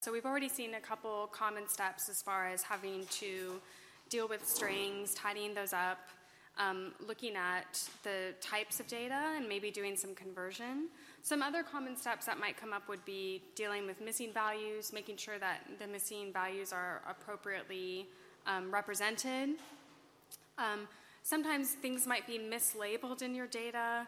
So we've already seen a couple common steps as far as having to deal with strings, tidying those up, looking at the types of data, and maybe doing some conversion. Some other common steps that might come up would be dealing with missing values, making sure that the missing values are appropriately represented. Sometimes things might be mislabeled in your data.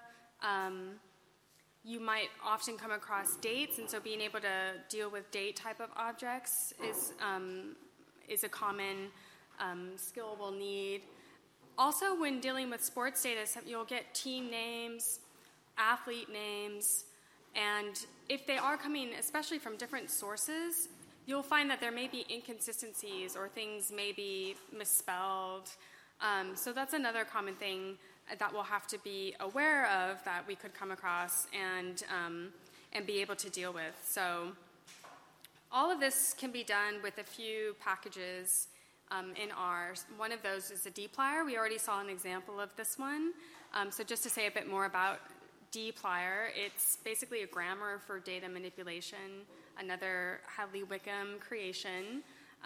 You might often come across dates, and so being able to deal with date type of objects is a common skill we'll need. Also, when dealing with sports data, you'll get team names, athlete names, and if they are coming especially from different sources, you'll find that there may be inconsistencies or things may be misspelled. So that's another common thing that we'll have to be aware of that we could come across and be able to deal with. So all of this can be done with a few packages in R. One of those is a dplyr. We already saw an example of this one. So just to say a bit more about dplyr, it's basically a grammar for data manipulation, another Hadley Wickham creation,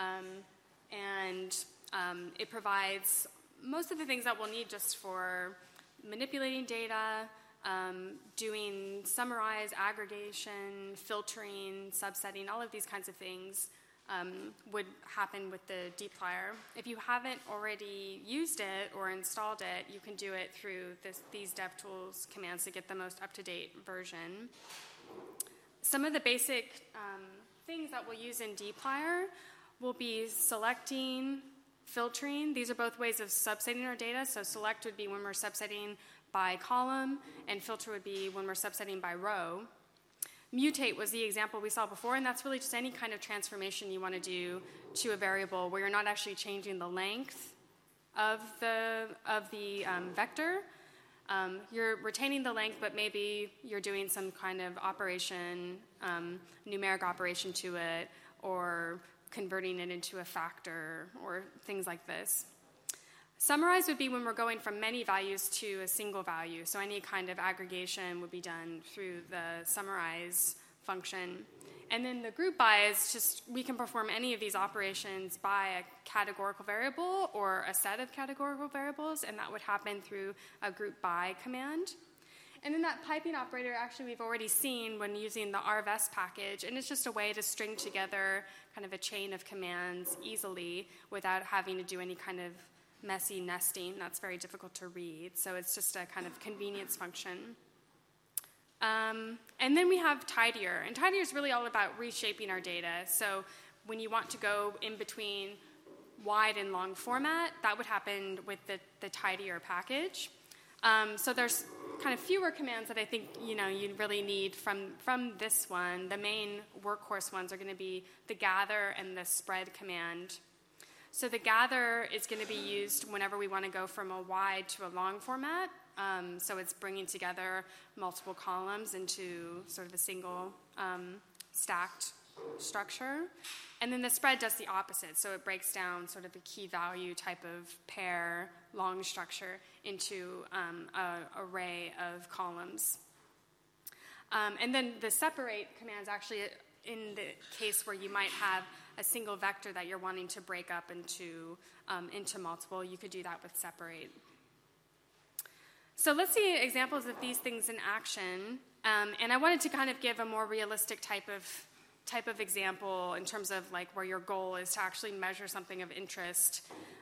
and it provides most of the things that we'll need just for manipulating data, doing summarize, aggregation, filtering, subsetting, all of these kinds of things would happen with the dplyr. If you haven't already used it or installed it, you can do it through these DevTools commands to get the most up-to-date version. Some of the basic things that we'll use in dplyr will be selecting, filtering. These are both ways of subsetting our data. So select would be when we're subsetting by column, and filter would be when we're subsetting by row. Mutate was the example we saw before, and that's really just any kind of transformation you want to do to a variable where you're not actually changing the length of the vector. You're retaining the length, but maybe you're doing some kind of operation, numeric operation to it, or converting it into a factor, or things like this. Summarize would be when we're going from many values to a single value. So any kind of aggregation would be done through the summarize function. And then the group by is just we can perform any of these operations by a categorical variable or a set of categorical variables, and that would happen through a group by command. And then that piping operator, actually, we've already seen when using the rvest package, and it's just a way to string together kind of a chain of commands easily without having to do any kind of messy nesting. That's very difficult to read, so it's just a kind of convenience function. And then we have tidier, and tidier is really all about reshaping our data. So when you want to go in between wide and long format, that would happen with the tidier package. So there's kind of fewer commands that I think you really need from this one. The main workhorse ones are going to be the gather and the spread command. So the gather is going to be used whenever we want to go from a wide to a long format. So it's bringing together multiple columns into sort of a single stacked structure. And then the spread does the opposite. So it breaks down sort of a key value type of pair long structure into an array of columns. And then the separate commands actually, in the case where you might have a single vector that you're wanting to break up into multiple, you could do that with separate. So let's see examples of these things in action. And I wanted to kind of give a more realistic type of example in terms of like where your goal is to actually measure something of interest.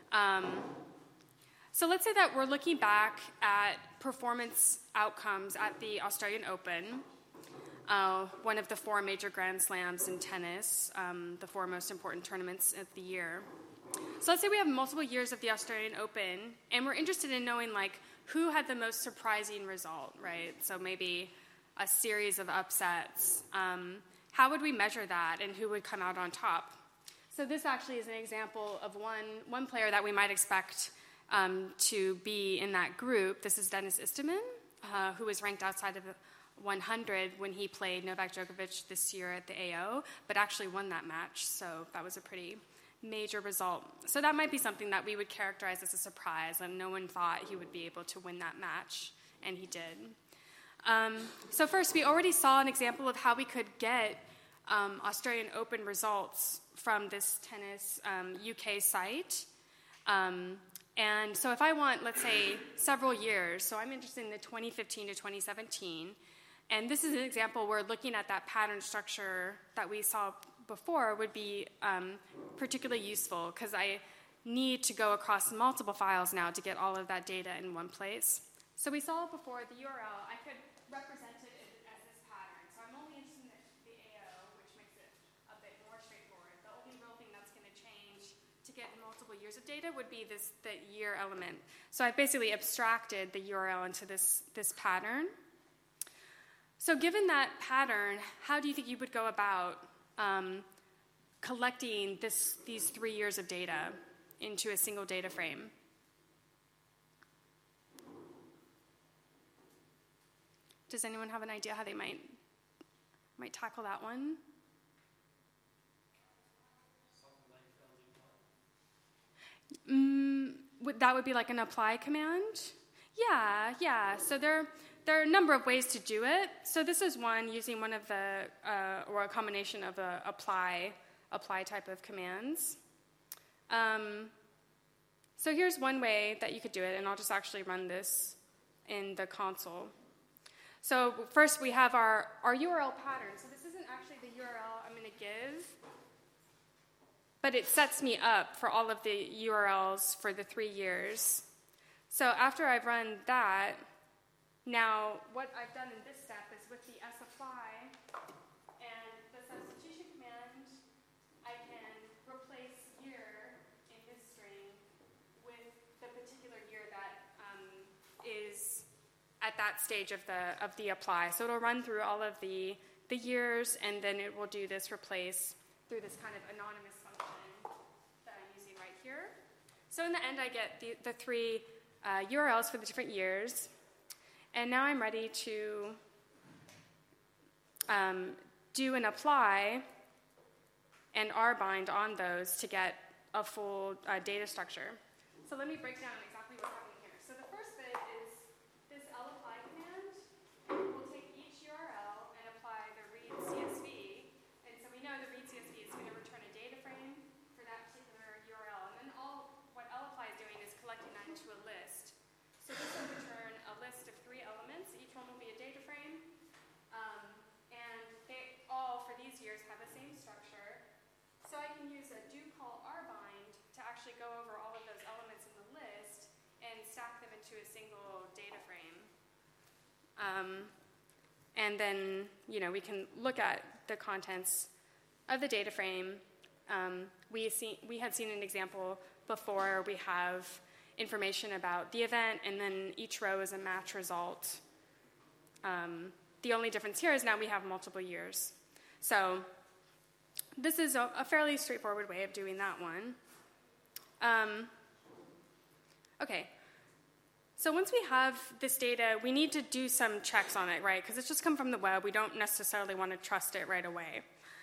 So let's say that we're looking back at performance outcomes at the Australian Open, one of the 4 major Grand Slams in tennis, the 4 most important tournaments of the year. So let's say we have multiple years of the Australian Open, and we're interested in knowing like who had the most surprising result, right? So maybe a series of upsets. How would we measure that, and who would come out on top? So this actually is an example of one player that we might expect to be in that group. This is Denis Istomin, who was ranked outside of 100 when he played Novak Djokovic this year at the AO, but actually won that match, so that was a pretty major result. So that might be something that we would characterize as a surprise, and no one thought he would be able to win that match, and he did. So first, we already saw an example of how we could get Australian Open results from this tennis UK site. And so if I want, let's say, several years, so I'm interested in the 2015 to 2017, and this is an example where looking at that pattern structure that we saw before would be particularly useful, because I need to go across multiple files now to get all of that data in one place. So we saw before the URL, I could represent it as this pattern. So I'm only interested in the AO, which makes it a bit more straightforward. The only real thing that's going to change to get multiple years of data would be the year element. So I basically abstracted the URL into this pattern. So given that pattern, how do you think you would go about collecting these 3 years of data into a single data frame? Does anyone have an idea how they might tackle that one? That would be like an apply command? Yeah. So there are a number of ways to do it. So this is one using one of the, or a combination of the apply type of commands. So here's one way that you could do it, and I'll just actually run this in the console. So first we have our URL pattern. So this isn't actually the URL I'm going to give, but it sets me up for all of the URLs for the 3 years. So after I've run that, now what I've done in this step is with the sapply and the substitution command, I can replace year in this string with the particular year that is at that stage of the apply. So it'll run through all of the years, and then it will do this replace through this kind of anonymous function that I'm using right here. So in the end, I get the 3 URLs for the different years. And now I'm ready to do an apply and rbind on those to get a full data structure. So let me break down exactly what's happening here. So the first bit is this lapply command will take each URL and apply the read CSV. And so we know the read CSV is going to return a data frame for that particular URL. And then what lapply is doing is collecting that into a list. So this will return a list of 3 elements. Each one will be a data frame. And they all, for these years, have the same structure. So I can use a do call rbind to actually go over all of those elements in the list and stack them into a single data frame. And then, we can look at the contents of the data frame. We had seen an example before. We have information about the event, and then each row is a match result. The only difference here is now we have multiple years. So this is a fairly straightforward way of doing that one. Okay. So once we have this data, we need to do some checks on it, right? Because it's just come from the web. We don't necessarily want to trust it right away.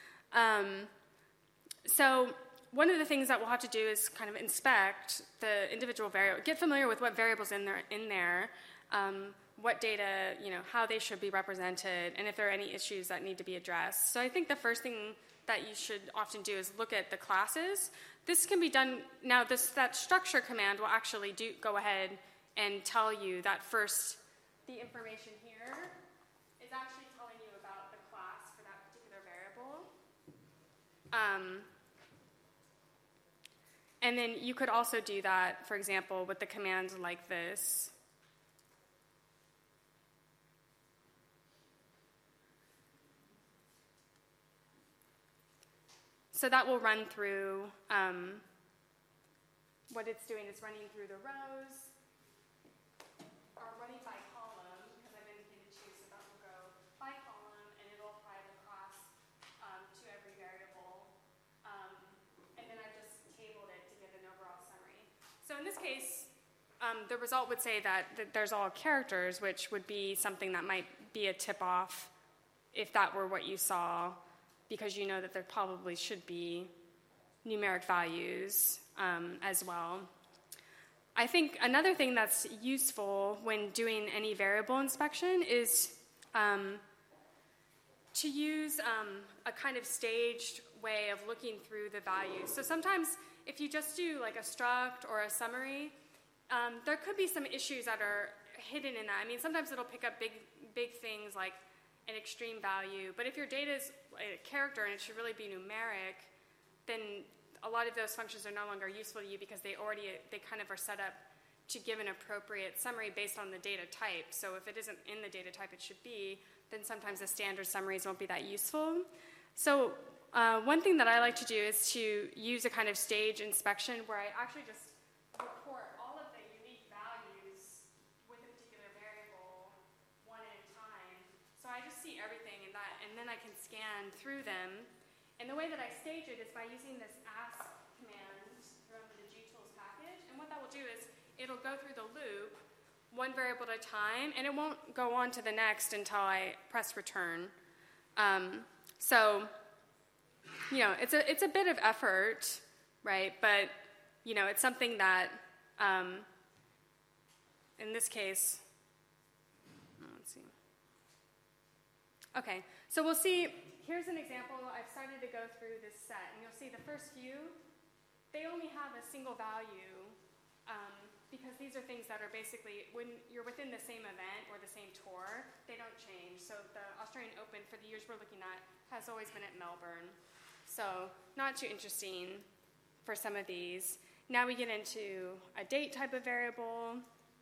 So one of the things that we'll have to do is kind of inspect the individual variable, get familiar with what variables in there, what data, how they should be represented, and if there are any issues that need to be addressed. So I think the first thing that you should often do is look at the classes. This can be done now. That structure command will actually go ahead and tell you that first. The information here is actually telling you about the class for that particular variable. And then you could also do that, for example, with the command like this. So that will run through, what it's doing is running through the rows, or running by column, because I've indicated choose, so that will go by column, and it'll apply the class to every variable. And then I've just tabled it to give an overall summary. So in this case, the result would say that there's all characters, which would be something that might be a tip-off if that were what you saw, because you know that there probably should be numeric values as well. I think another thing that's useful when doing any variable inspection is to use a kind of staged way of looking through the values. So sometimes if you just do like a struct or a summary, there could be some issues that are hidden in that. I mean, sometimes it'll pick up big things like an extreme value, but if your data is a character and it should really be numeric, then a lot of those functions are no longer useful to you because they kind of are set up to give an appropriate summary based on the data type. So if it isn't in the data type it should be, then sometimes the standard summaries won't be that useful. So one thing that I like to do is to use a kind of stage inspection where I actually just report all of the unique values with a particular variable one at a time. So I just see everything in that, and then I can scan through them. And the way that I stage it is by using this ask command from the gtools package. And what that will do is it'll go through the loop one variable at a time, and it won't go on to the next until I press return. So, you know, it's a bit of effort, right? But, you know, it's something that, in this case, let's see. Okay, so we'll see. Here's an example. I've started to go through this set, and you'll see the first few, they only have a single value because these are things that are basically, when you're within the same event or the same tour, they don't change. So the Australian Open, for the years we're looking at, has always been at Melbourne. So not too interesting for some of these. Now we get into a date type of variable.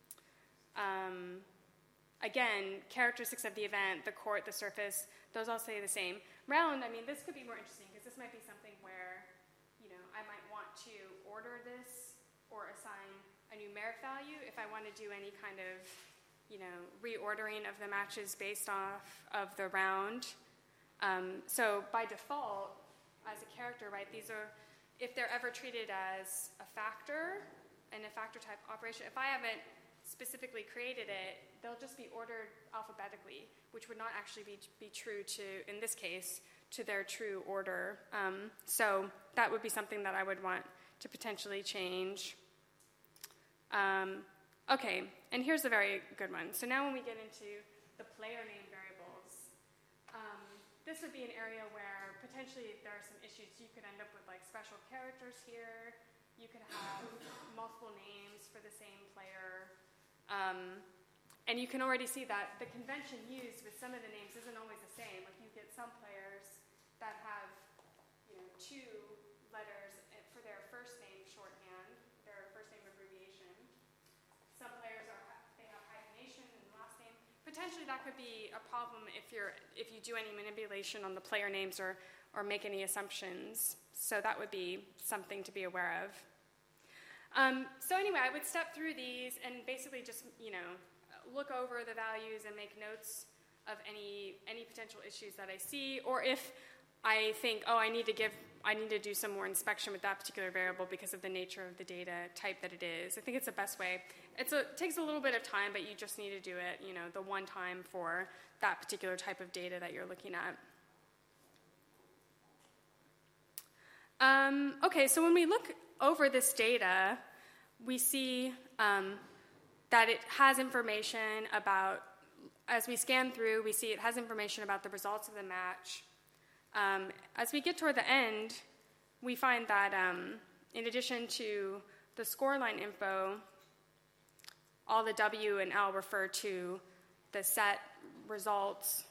Again, characteristics of the event, the court, the surface, those all say the same. Round, I mean, this could be more interesting because this might be something where, you know, I might want to order this or assign a numeric value if I want to do any kind of, you know, reordering of the matches based off of the round. So by default, as a character, right, these are, if they're ever treated as a factor and a factor type operation, if I haven't specifically created it, they'll just be ordered alphabetically, which would not actually be true to, in this case, to their true order. So that would be something that I would want to potentially change. Okay, and here's a very good one. So now when we get into the player name variables, this would be an area where potentially there are some issues. You could end up with like special characters here. You could have multiple names for the same player. And you can already see that the convention used with some of the names isn't always the same. Like you get some players that have, you know, 2 letters for their first name shorthand, their first name abbreviation. Some players they have hyphenation in the last name. Potentially that could be a problem if you do any manipulation on the player names or make any assumptions. So that would be something to be aware of. So anyway, I would step through these and basically just, you know, look over the values and make notes of any potential issues that I see, or if I think, oh, I need to do some more inspection with that particular variable because of the nature of the data type that it is. I think it's the best way. It takes a little bit of time, but you just need to do it, you know, the one time for that particular type of data that you're looking at. Okay, so when we look over this data, we see that it has information about, as we scan through, we see it has information about the results of the match. As we get toward the end, we find that in addition to the scoreline info, all the W and L refer to the set results.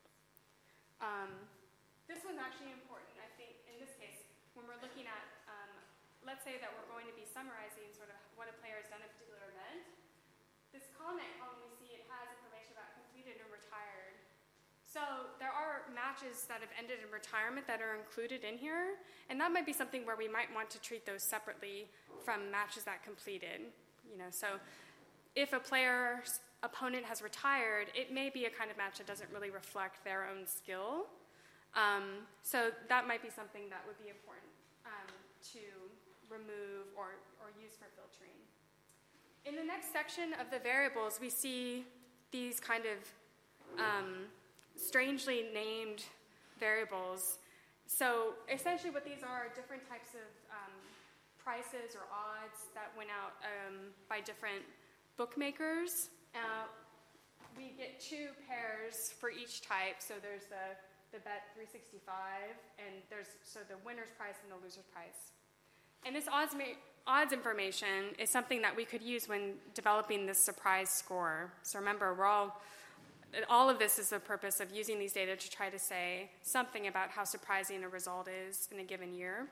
This one's actually important, I think, in this case, when we're looking at, let's say that we're going to be summarizing sort of what a player has done in a particular event. This comment column we see, it has information about completed and retired. So there are matches that have ended in retirement that are included in here, and that might be something where we might want to treat those separately from matches that completed. You know, so if a player's opponent has retired, it may be a kind of match that doesn't really reflect their own skill. So that might be something that would be important to remove or use for filtering. In the next section of the variables, we see these kind of strangely named variables. So essentially what these are different types of prices or odds that went out by different bookmakers. We get 2 pairs for each type. So there's the the Bet 365, and so the winner's price and the loser's price. And this odds information is something that we could use when developing this surprise score. So remember, all of this is the purpose of using these data to try to say something about how surprising a result is in a given year.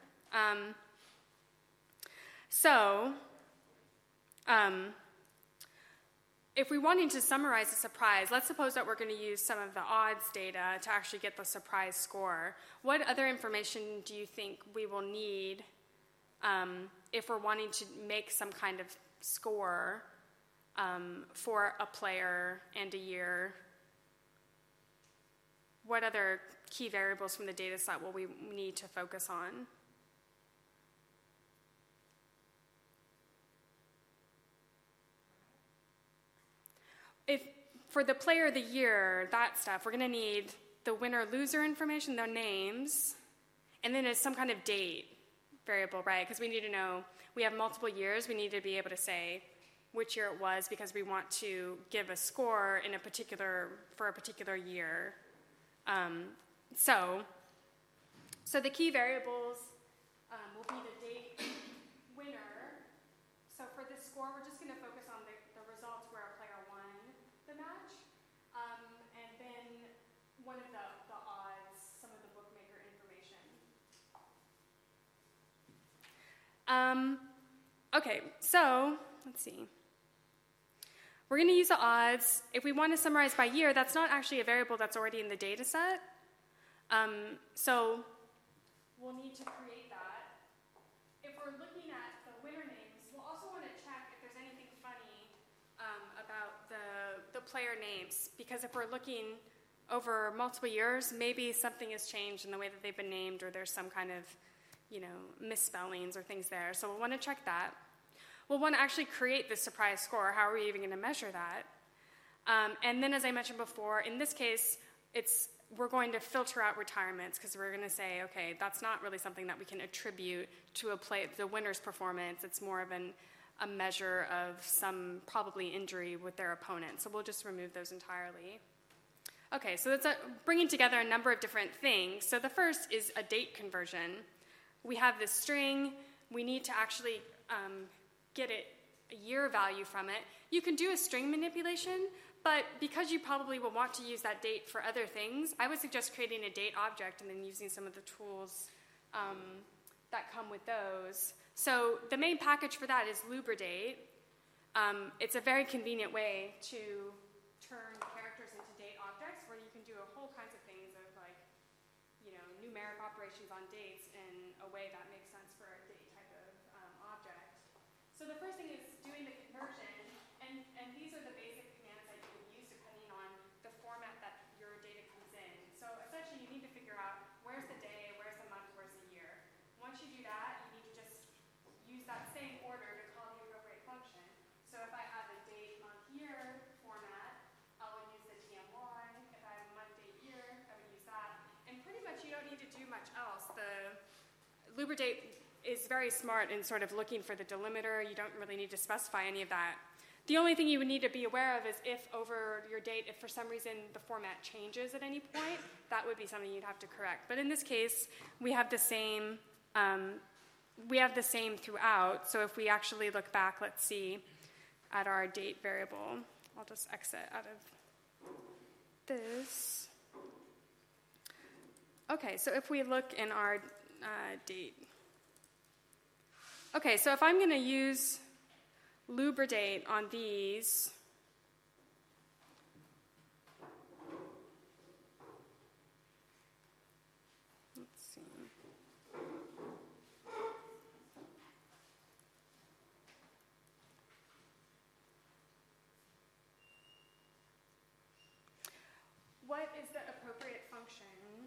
If we wanted to summarize a surprise, let's suppose that we're going to use some of the odds data to actually get the surprise score. What other information do you think we will need if we're wanting to make some kind of score for a player and a year? What other key variables from the data set will we need to focus on? If for the player of the year, that stuff, we're going to need the winner-loser information, their names, and then it's some kind of date variable, right? Because we need to know, we have multiple years, we need to be able to say which year it was because we want to give a score for a particular year. So the key variables will be the date, winner. So for this score, we're just going to focus on the results where a player won the match, and then one of the odds, some of the bookmaker information. Okay, so let's see. We're going to use the odds. If we want to summarize by year, that's not actually a variable that's already in the data set. So we'll need to create that. If we're looking at the winner names, we'll also want to check if there's anything funny about the player names. Because if we're looking over multiple years, maybe something has changed in the way that they've been named, or there's some kind of, misspellings or things there. So we'll want to check that. We'll want to actually create this surprise score. How are we even going to measure that? And then, as I mentioned before, in this case, we're going to filter out retirements because we're going to say, okay, that's not really something that we can attribute to the winner's performance. It's more of a measure of some probably injury with their opponent. So we'll just remove those entirely. Okay, so that's bringing together a number of different things. So the first is a date conversion. We have this string. We need to actually get a year value from it. You can do a string manipulation, but because you probably will want to use that date for other things, I would suggest creating a date object and then using some of the tools that come with those. So the main package for that is Lubridate. It's a very convenient way to turn characters into date objects where you can do a whole kinds of things of numeric operations on dates in a way that makes sense for a date type of object. So the first thing is doing the conversion, and these are the basic commands that you would use depending on the format that your data comes in. So essentially you need to figure out where's the day, where's the month, where's the year. Once you do that, you need to just use that same order to call the appropriate function. So if I have a date, month, year format, I will use the TM1. If I have a month, date, year, I would use that. And pretty much you don't need to do much else. The Lubridate is very smart in sort of looking for the delimiter. You don't really need to specify any of that. The only thing you would need to be aware of is if over your date, if for some reason the format changes at any point, that would be something you'd have to correct. But in this case, we have the same throughout. So if we actually look back, let's see, at our date variable. I'll just exit out of this. Okay, so if we look in our date. Okay, so if I'm going to use Lubridate on these, let's see. What is the appropriate function?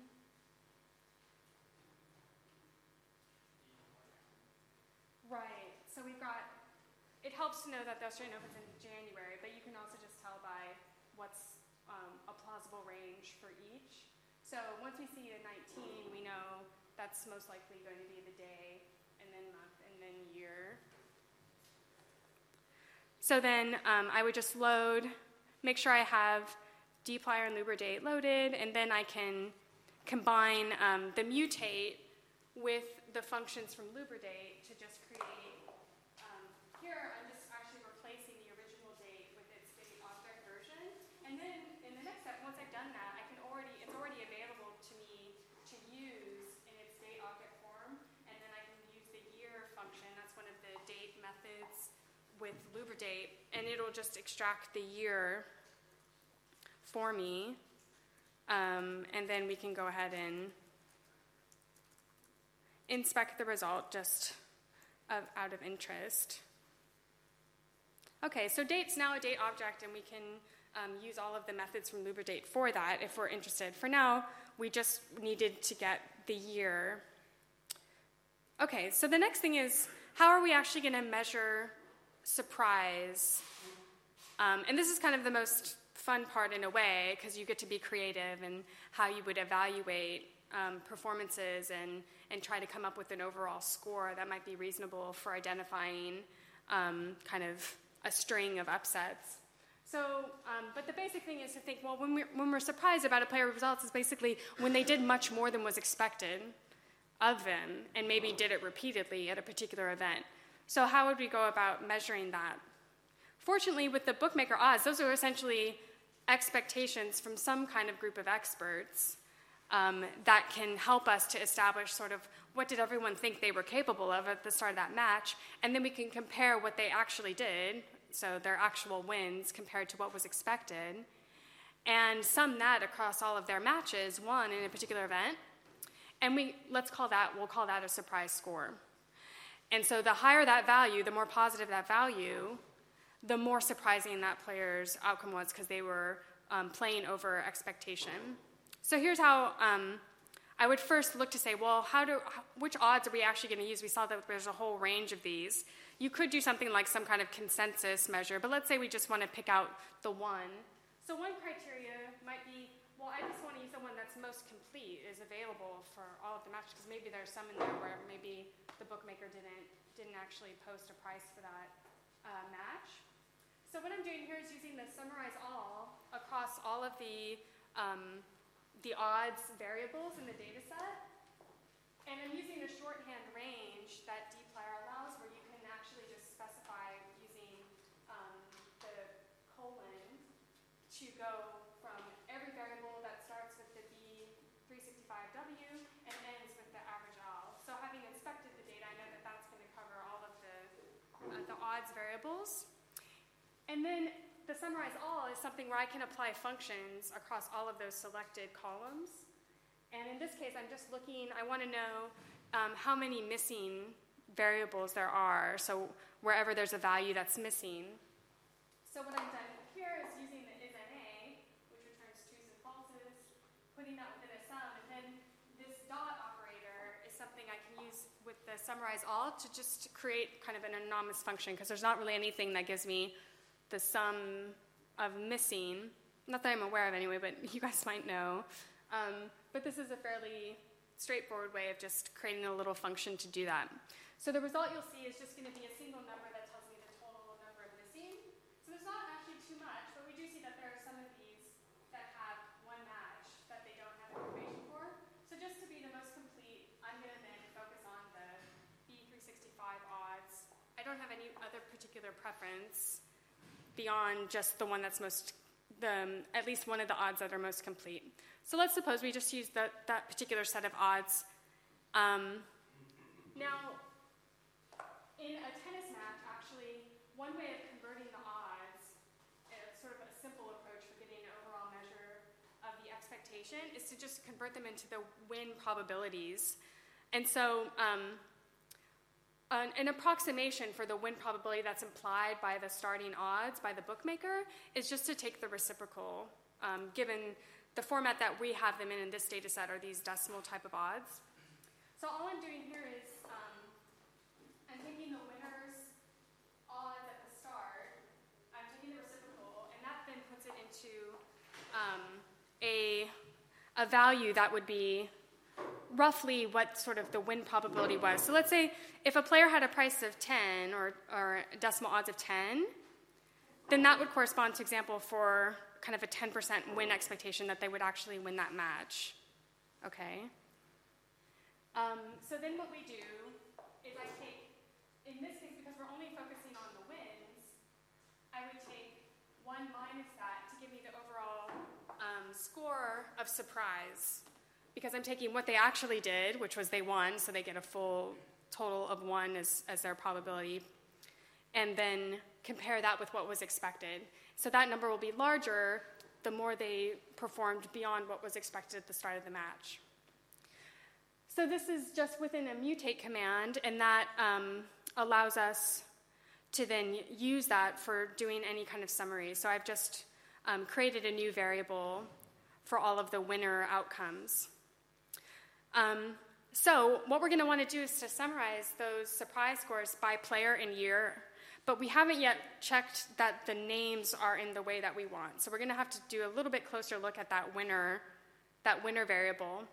Right, so we've got, it helps to know that the Australian Open's in January, but you can also just tell by what's a plausible range for each. So once we see a 19, we know that's most likely going to be the day, and then month, and then year. So then I would just make sure I have dplyr and Lubridate loaded, and then I can combine the mutate with the functions from Lubridate to just create, here I'm just actually replacing the original date with its date object version. And then in the next step, once I've done that, it's already available to me to use in its date object form. And then I can use the year function. That's one of the date methods with Lubridate. And it'll just extract the year for me. And then we can go ahead and inspect the result just out of interest. Okay, so date's now a date object, and we can use all of the methods from Lubridate for that if we're interested. For now, we just needed to get the year. Okay, so the next thing is, how are we actually going to measure surprise? And this is kind of the most fun part in a way, because you get to be creative in how you would evaluate performances and try to come up with an overall score that might be reasonable for identifying kind of a string of upsets. So, but the basic thing is to think, well, when we're surprised about a player's results, is basically when they did much more than was expected of them, and maybe did it repeatedly at a particular event. So how would we go about measuring that? Fortunately, with the bookmaker odds, those are essentially expectations from some kind of group of experts that can help us to establish sort of what did everyone think they were capable of at the start of that match, and then we can compare what they actually did, so their actual wins compared to what was expected, and sum that across all of their matches won in a particular event, and we'll call that a surprise score. And so the higher that value, the more positive that value, the more surprising that player's outcome was because they were playing over expectation. So here's how I would first look to say, well, which odds are we actually going to use? We saw that there's a whole range of these. You could do something like some kind of consensus measure, but let's say we just want to pick out the one. So one criteria might be, well, I just want to use the one that's most complete, is available for all of the matches, because maybe there's some in there where maybe the bookmaker didn't actually post a price for that match. So what I'm doing here is using the summarize all across all of the odds variables in the data set. And I'm using a shorthand range that dplyr allows, where you can actually just specify using the colon to go from every variable that starts with the B365W and ends with the average L. So having inspected the data, I know that that's going to cover all of the odds variables. And then the summarize all is something where I can apply functions across all of those selected columns. And in this case, I'm just looking, I want to know how many missing variables there are, so wherever there's a value that's missing. So what I've done here is using the isNA, which returns trues and falses, putting that within a sum, and then this dot operator is something I can use with the summarize all to just create kind of an anonymous function, because there's not really anything that gives me the sum of missing, not that I'm aware of anyway, but you guys might know. But this is a fairly straightforward way of just creating a little function to do that. So the result you'll see is just going to be a single number that tells me the total number of missing. So there's not actually too much, but we do see that there are some of these that have one match that they don't have information for. So just to be the most complete, I'm going to then focus on the B365 odds. I don't have any other particular preference beyond just the one that's at least one of the odds that are most complete. So let's suppose we just use that particular set of odds. Now, in a tennis match, actually, one way of converting the odds, sort of a simple approach for getting an overall measure of the expectation, is to just convert them into the win probabilities. And so an approximation for the win probability that's implied by the starting odds by the bookmaker is just to take the reciprocal, given the format that we have them in this data set are these decimal type of odds. So all I'm doing here is I'm taking the winner's odds at the start, I'm taking the reciprocal, and that then puts it into a value that would be roughly what sort of the win probability was. So let's say if a player had a price of 10 or decimal odds of 10, then that would correspond to example for kind of a 10% win expectation that they would actually win that match. okay? So then what we do is I take, in this case, because we're only focusing on the wins, I would take 1 minus that to give me the overall score of surprise, because I'm taking what they actually did, which was they won, so they get a full total of 1 as their probability, and then compare that with what was expected. So that number will be larger the more they performed beyond what was expected at the start of the match. So this is just within a mutate command, and that allows us to then use that for doing any kind of summary. So I've just created a new variable for all of the winner outcomes. So what we're going to want to do is to summarize those surprise scores by player and year, but we haven't yet checked that the names are in the way that we want. So we're going to have to do a little bit closer look at that winner variable.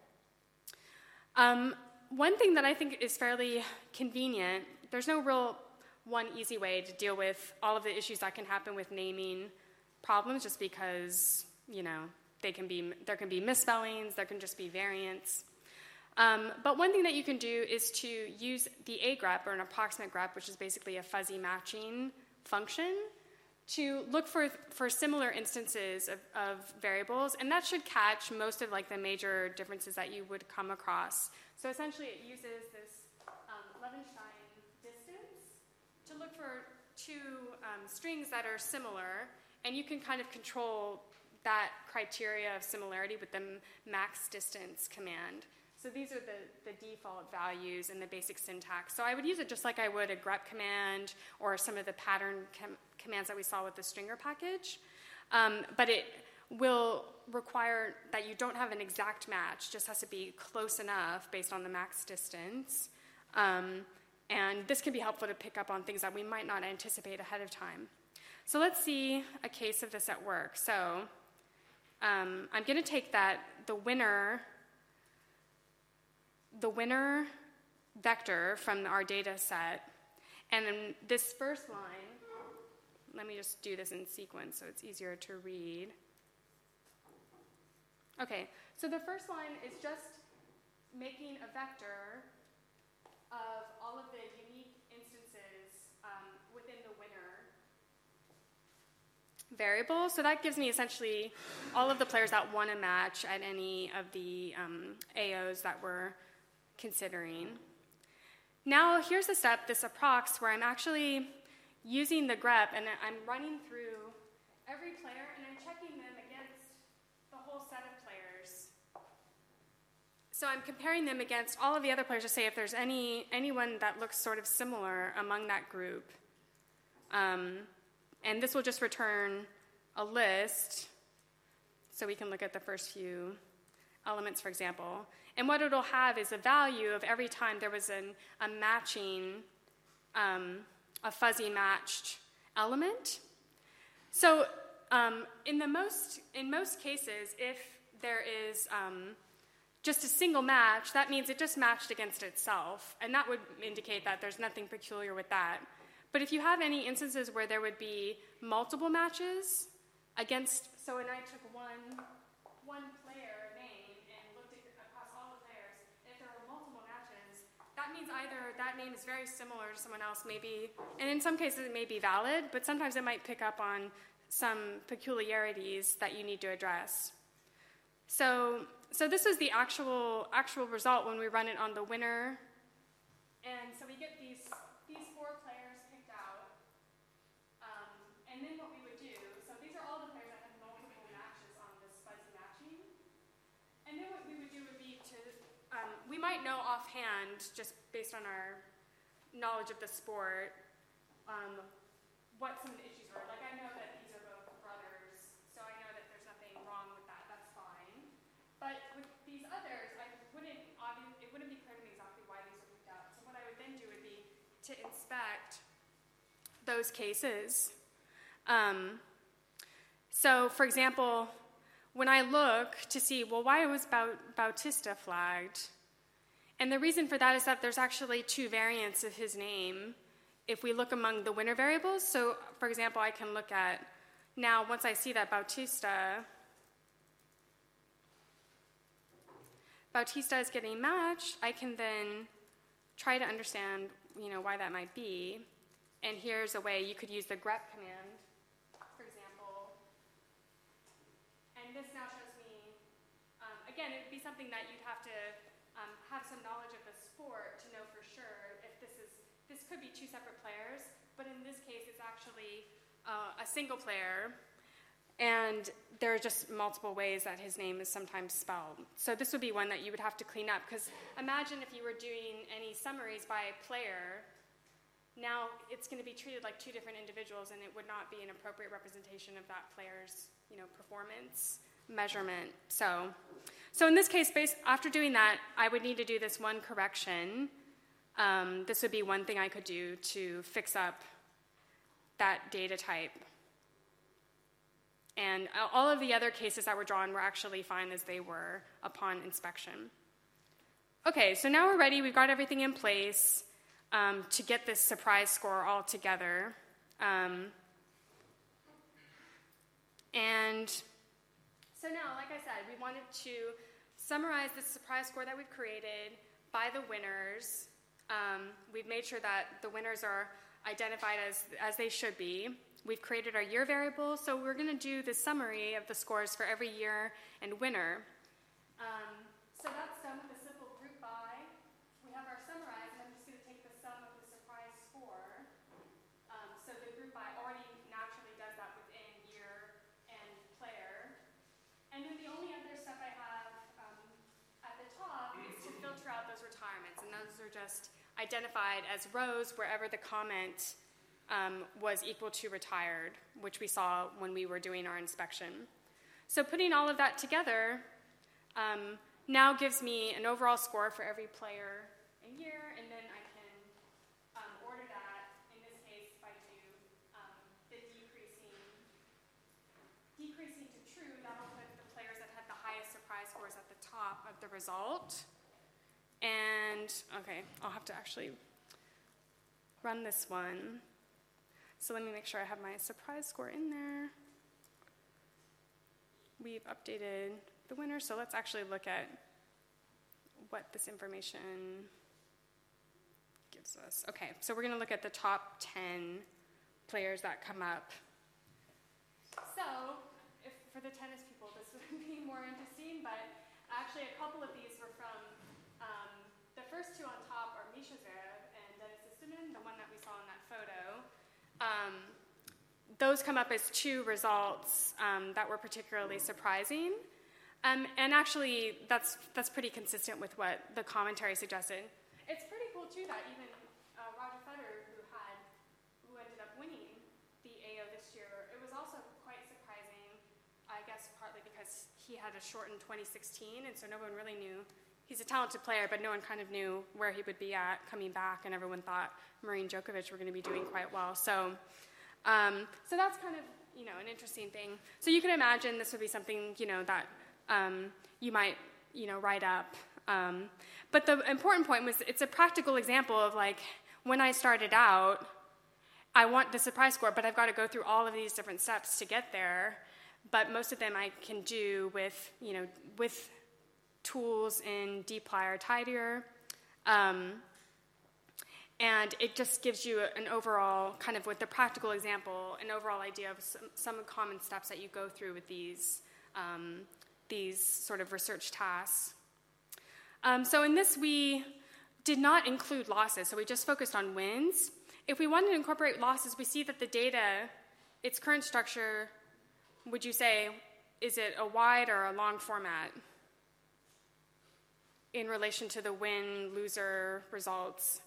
One thing that I think is fairly convenient, there's no real one easy way to deal with all of the issues that can happen with naming problems, just because, there can be misspellings, there can just be variants. But one thing that you can do is to use the agrep, or an approximate grep, which is basically a fuzzy matching function, to look for similar instances of variables, and that should catch most of the major differences that you would come across. So essentially it uses this Levenshtein distance to look for 2 strings that are similar, and you can kind of control that criteria of similarity with the max distance command. So these are the default values and the basic syntax. So I would use it just like I would a grep command or some of the pattern commands that we saw with the stringer package. But it will require that you don't have an exact match, just has to be close enough based on the max distance. And this can be helpful to pick up on things that we might not anticipate ahead of time. So let's see a case of this at work. So I'm going to take the winner vector from our data set, and in this first line, let me just do this in sequence so it's easier to read. Okay, so the first line is just making a vector of all of the unique instances within the winner variable. So that gives me essentially all of the players that won a match at any of the AOs that we're considering. Now here's the step, this approx, where I'm actually using the grep and I'm running through every player and I'm checking them against the whole set of players. So I'm comparing them against all of the other players to say if there's anyone that looks sort of similar among that group. And this will just return a list, so we can look at the first few elements, for example. And what it'll have is a value of every time there was a matching, a fuzzy matched element. So in most cases, if there is just a single match, that means it just matched against itself, and that would indicate that there's nothing peculiar with that. But if you have any instances where there would be multiple matches against, so when I took one player name and looked across all the players, if there were multiple matches, that means either that name is very similar to someone else, maybe, and in some cases it may be valid, but sometimes it might pick up on some peculiarities that you need to address. So this is the actual result when we run it on the winner, and so we get these 4 players picked out, and then what we would do, so these are all the players that have multiple matches on this fuzzy matching, and then what we would do would be we might know offhand, just based on our knowledge of the sport, what some of the issues were. Like I know that these are both brothers, so I know that there's nothing wrong with that, that's fine. But with these others, it wouldn't be clear to me exactly why these were picked out. So what I would then do would be to inspect those cases. So, for example, when I look to see, well, why was Bautista flagged? And the reason for that is that there's actually 2 variants of his name if we look among the winner variables. So, for example, I can look at, now once I see that Bautista, Bautista is getting matched, I can then try to understand, why that might be. And here's a way you could use the grep command, for example. And this now shows me, again, it would be something that you'd have to have some knowledge of the sport to know for sure if this could be two separate players, but in this case it's actually a single player, and there are just multiple ways that his name is sometimes spelled. So this would be one that you would have to clean up, because imagine if you were doing any summaries by player, now it's going to be treated like two different individuals, and it would not be an appropriate representation of that player's performance measurement. So in this case, after doing that, I would need to do this one correction. This would be one thing I could do to fix up that data type. And all of the other cases that were drawn were actually fine as they were upon inspection. Okay, so now we're ready. We've got everything in place to get this surprise score all together. And so now, like I said, we wanted to summarize the surprise score that we've created by the winners. We've made sure that the winners are identified as they should be. We've created our year variable, so we're going to do the summary of the scores for every year and winner. So that's done with a simple group by. We have our summarized, and I'm just going to take the sum of the surprise score. So the group by already naturally does that within year and player. And then the only other step I have at the top is to filter out those retirements, and those are just identified as rows wherever the comment was equal to retired, which we saw when we were doing our inspection. So putting all of that together now gives me an overall score for every player and year, and then I can order that, in this case, by the decreasing to true. That'll put the players that had the highest surprise scores at the top of the result. And, okay, I'll have to actually run this one. So let me make sure I have my surprise score in there. We've updated the winner, so let's actually look at what this information gives us. Okay, so we're going to look at the top 10 players that come up. So, for the tennis people, this would be more interesting, but actually a couple of these were from, the first two on top are Misha Zverev and Denis Istomin, the one that we saw in that photo. Those come up as two results that were particularly surprising. And actually, that's pretty consistent with what the commentary suggested. It's pretty cool, too, that even Roger Federer, who ended up winning the AO this year, it was also quite surprising, I guess partly because he had a shortened 2016, and so no one really knew. He's a talented player, but no one kind of knew where he would be at coming back, and everyone thought Murray and Djokovic were going to be doing quite well. So that's kind of, an interesting thing. So you can imagine this would be something, that you might, write up. But the important point was it's a practical example of, when I started out, I want the surprise score, but I've got to go through all of these different steps to get there. But most of them I can do with tools in dplyr or tidyr. And it just gives you an overall, kind of with the practical example, an overall idea of some common steps that you go through with these sort of research tasks. So in this, we did not include losses, so we just focused on wins. If we wanted to incorporate losses, we see that the data, its current structure, would you say, is it a wide or a long format in relation to the win-loser results?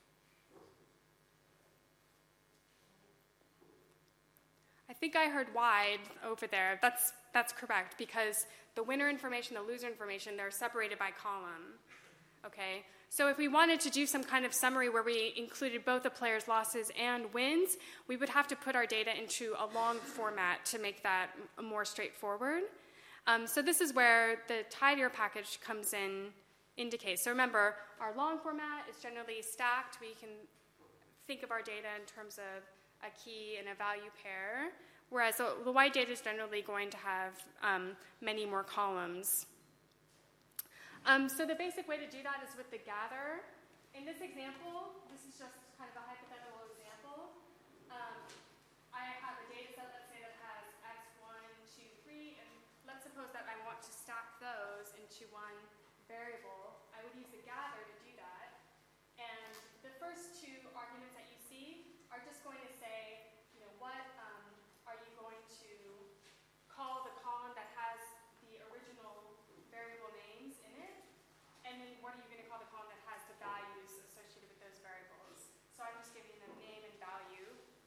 I think I heard wide over there. That's correct, because the winner information, the loser information, they're separated by column. Okay? So if we wanted to do some kind of summary where we included both the players' losses and wins, we would have to put our data into a long format to make that more straightforward. So this is where the tidyr package comes in, indicates. So remember, our long format is generally stacked. We can think of our data in terms of a key and a value pair, whereas the wide data is generally going to have many more columns. So the basic way to do that is with the gather. In this example, this is just kind of a hypothetical example. I have a data set, let's say, that has x1, 2, 3, and let's suppose that I want to stack those into one variable. I would use the gather to do that. And the first two arguments that you see are just going to say, what are you going to call the column that has the original variable names in it? And then what are you going to call the column that has the values associated with those variables? So I'm just giving them name and value.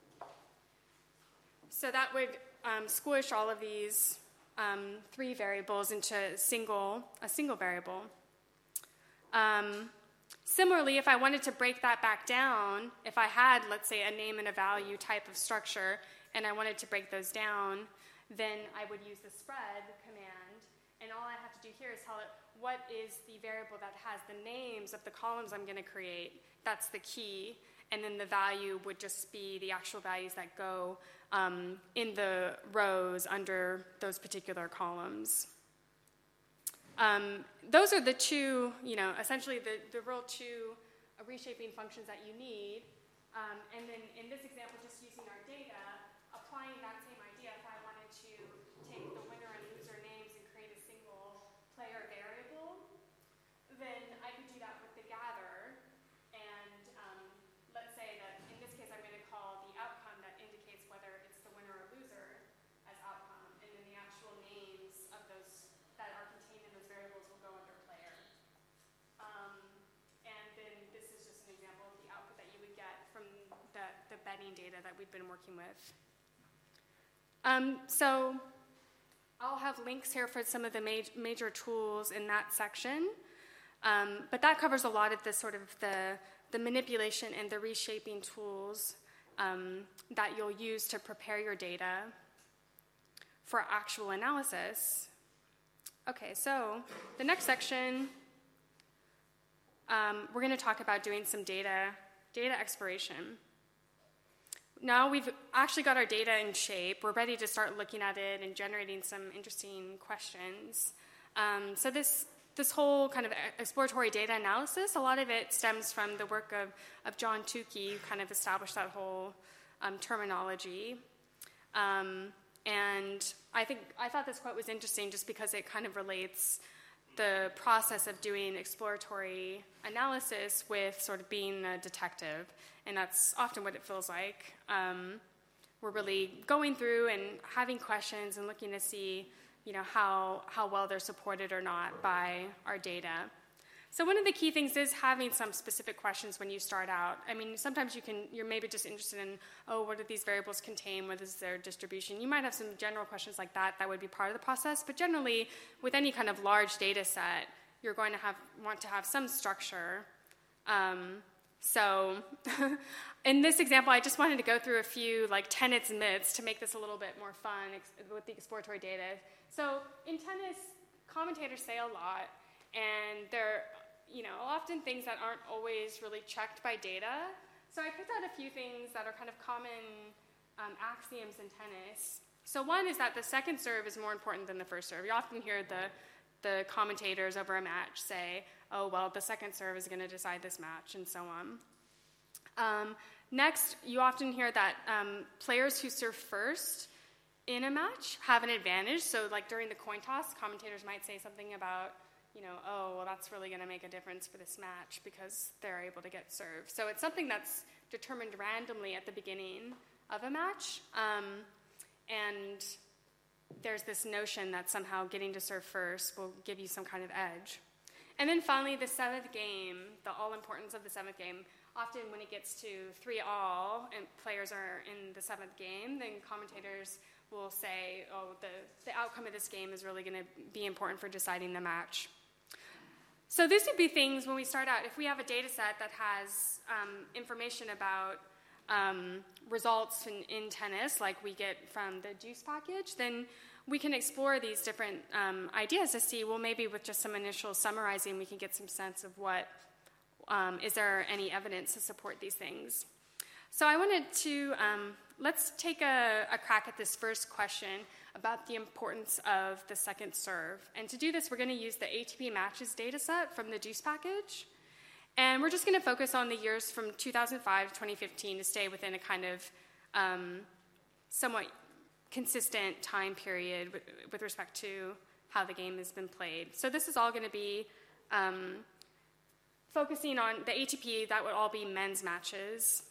So that would squish all of these three variables into a single variable. Similarly, if I wanted to break that back down, if I had, let's say, a name and a value type of structure, and I wanted to break those down, then I would use the spread command, and all I have to do here is tell it what is the variable that has the names of the columns I'm going to create. That's the key, and then the value would just be the actual values that go in the rows under those particular columns. Those are the two, essentially the real two reshaping functions that you need. And then in this example, just using our data, applying that same idea, if I wanted to take the winner and loser names and create a single player variable, then I could do that with the gather. And let's say that in this case, I'm going to call the outcome that indicates whether it's the winner or loser as outcome. And then the actual names of those that are contained in those variables will go under player. And then this is just an example of the output that you would get from the betting data that we've been working with. So I'll have links here for some of the major tools in that section. But that covers a lot of the sort of the manipulation and the reshaping tools that you'll use to prepare your data for actual analysis. Okay, so the next section, we're going to talk about doing some data exploration. Now we've actually got our data in shape. We're ready to start looking at it and generating some interesting questions. So this whole kind of exploratory data analysis, a lot of it stems from the work of John Tukey, who kind of established that whole terminology. And I thought this quote was interesting just because it kind of relates the process of doing exploratory analysis with sort of being a detective, and that's often what it feels like. We're really going through and having questions and looking to see, how well they're supported or not by our data. So one of the key things is having some specific questions when you start out. I mean, sometimes you're maybe just interested in, what do these variables contain? What is their distribution? You might have some general questions like that would be part of the process, but generally, with any kind of large data set, you're going to want to have some structure. So in this example, I just wanted to go through a few tenets and myths to make this a little bit more fun with the exploratory data. So in tennis, commentators say a lot, and they're often things that aren't always really checked by data. So I picked out a few things that are kind of common axioms in tennis. So one is that the second serve is more important than the first serve. You often hear the commentators over a match say, the second serve is going to decide this match, and so on. Next, you often hear that players who serve first in a match have an advantage. So during the coin toss, commentators might say something about, that's really going to make a difference for this match because they're able to get served. So it's something that's determined randomly at the beginning of a match. And there's this notion that somehow getting to serve first will give you some kind of edge. And then finally, the seventh game, the all-importance of the seventh game. Often when it gets to 3-all and players are in the seventh game, then commentators will say, the outcome of this game is really going to be important for deciding the match. So these would be things when we start out. If we have a data set that has information about results in tennis, like we get from the JUICE package, then we can explore these different ideas to see, maybe with just some initial summarizing, we can get some sense of what, is there any evidence to support these things? So I wanted to, let's take a crack at this first question about the importance of the second serve. And to do this, we're going to use the ATP matches data set from the JUICE package. And we're just going to focus on the years from 2005 to 2015 to stay within a kind of somewhat consistent time period with respect to how the game has been played. So this is all going to be focusing on the ATP. That would all be men's matches.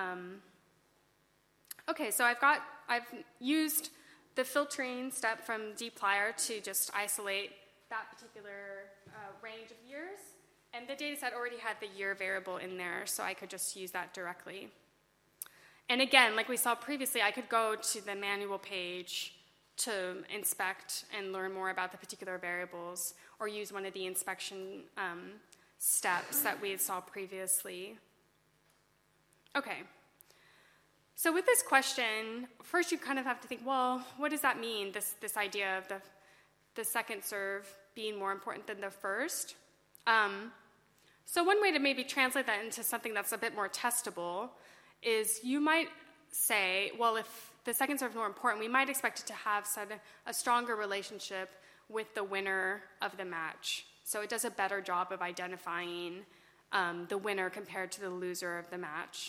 Okay, so I've used the filtering step from dplyr to just isolate that particular range of years. And the data set already had the year variable in there, so I could just use that directly. And again, like we saw previously, I could go to the manual page to inspect and learn more about the particular variables, or use one of the inspection steps that we saw previously. Okay. So with this question, first you kind of have to think, well, what does that mean, this idea of the second serve being more important than the first? So one way to maybe translate that into something that's a bit more testable is you might say, well, if the second serve is more important, we might expect it to have a stronger relationship with the winner of the match. So it does a better job of identifying the winner compared to the loser of the match.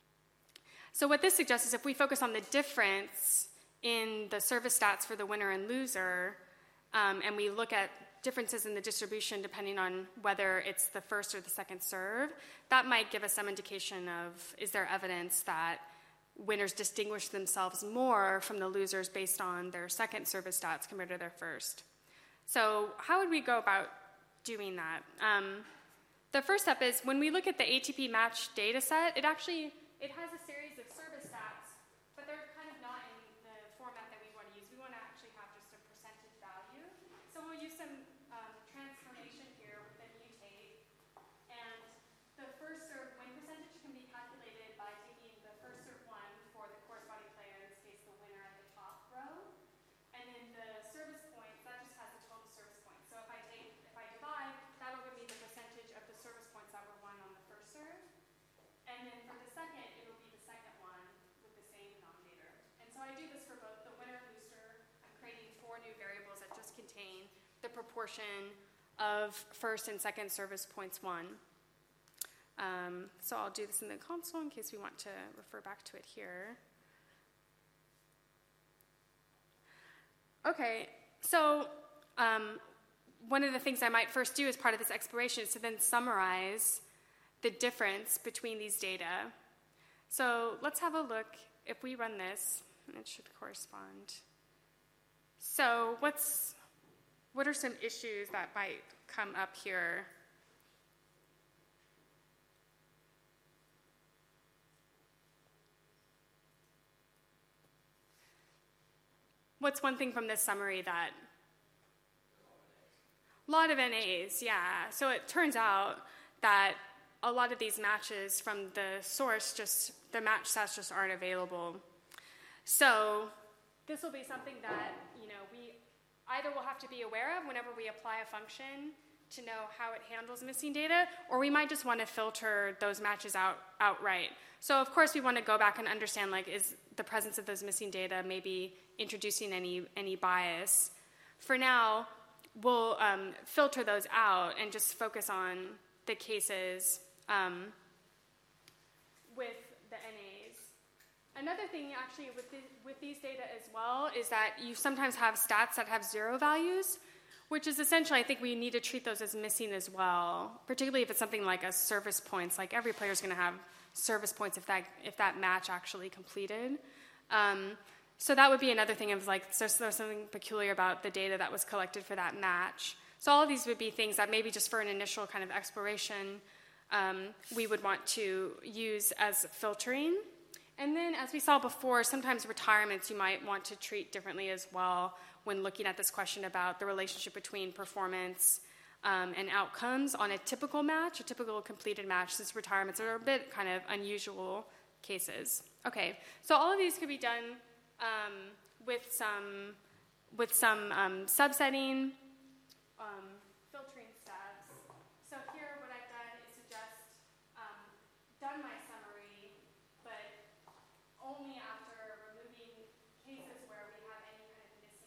So what this suggests is if we focus on the difference in the service stats for the winner and loser, and we look at differences in the distribution depending on whether it's the first or the second serve, that might give us some indication of, is there evidence that winners distinguish themselves more from the losers based on their second service stats compared to their first. So how would we go about doing that? The first step is when we look at the ATP match data set, it has a series of service stats, but they're kind of not in the format that we want to use. We want to actually have just a percentage value. So we'll use some transformation here with the mutate. And the first serve win percentage can be calculated by taking the first serve one for the corresponding player, in this case the winner at the top row. And then the service points, that just has the total service points. So if I divide, that'll give me the percentage of the service points that were won on the first serve. And then for the second, it'll be the second one with the same denominator. And so I do this for both the winner and loser. I'm creating 4 new variables that just contain the proportion of first and second service points won. So I'll do this in the console in case we want to refer back to it here. Okay, so one of the things I might first do as part of this exploration is to then summarize the difference between these data. So let's have a look. If we run this, it should correspond. So what are some issues that might come up here? What's one thing from this summary that... A lot of NAs, yeah. So it turns out that a lot of these matches from the source, the match stats just aren't available. So this will be something that, we either will have to be aware of whenever we apply a function to know how it handles missing data, or we might just want to filter those matches outright. So of course we want to go back and understand, is the presence of those missing data maybe introducing any bias. For now, we'll filter those out and just focus on the cases with the NAs. Another thing, actually, with these data as well is that you sometimes have stats that have 0 values, which is essentially, I think we need to treat those as missing as well, particularly if it's something like a service points. Like every player is going to have service points if that match actually completed. So that would be another thing of there's something peculiar about the data that was collected for that match. So all of these would be things that maybe just for an initial kind of exploration we would want to use as filtering. And then, as we saw before, sometimes retirements you might want to treat differently as well when looking at this question about the relationship between performance and outcomes on a typical match, a typical completed match, since retirements are a bit kind of unusual cases. Okay, so all of these could be done with some subsetting, filtering steps. So here what I've done is to just done my summary, but only after removing cases where we have any kind of missing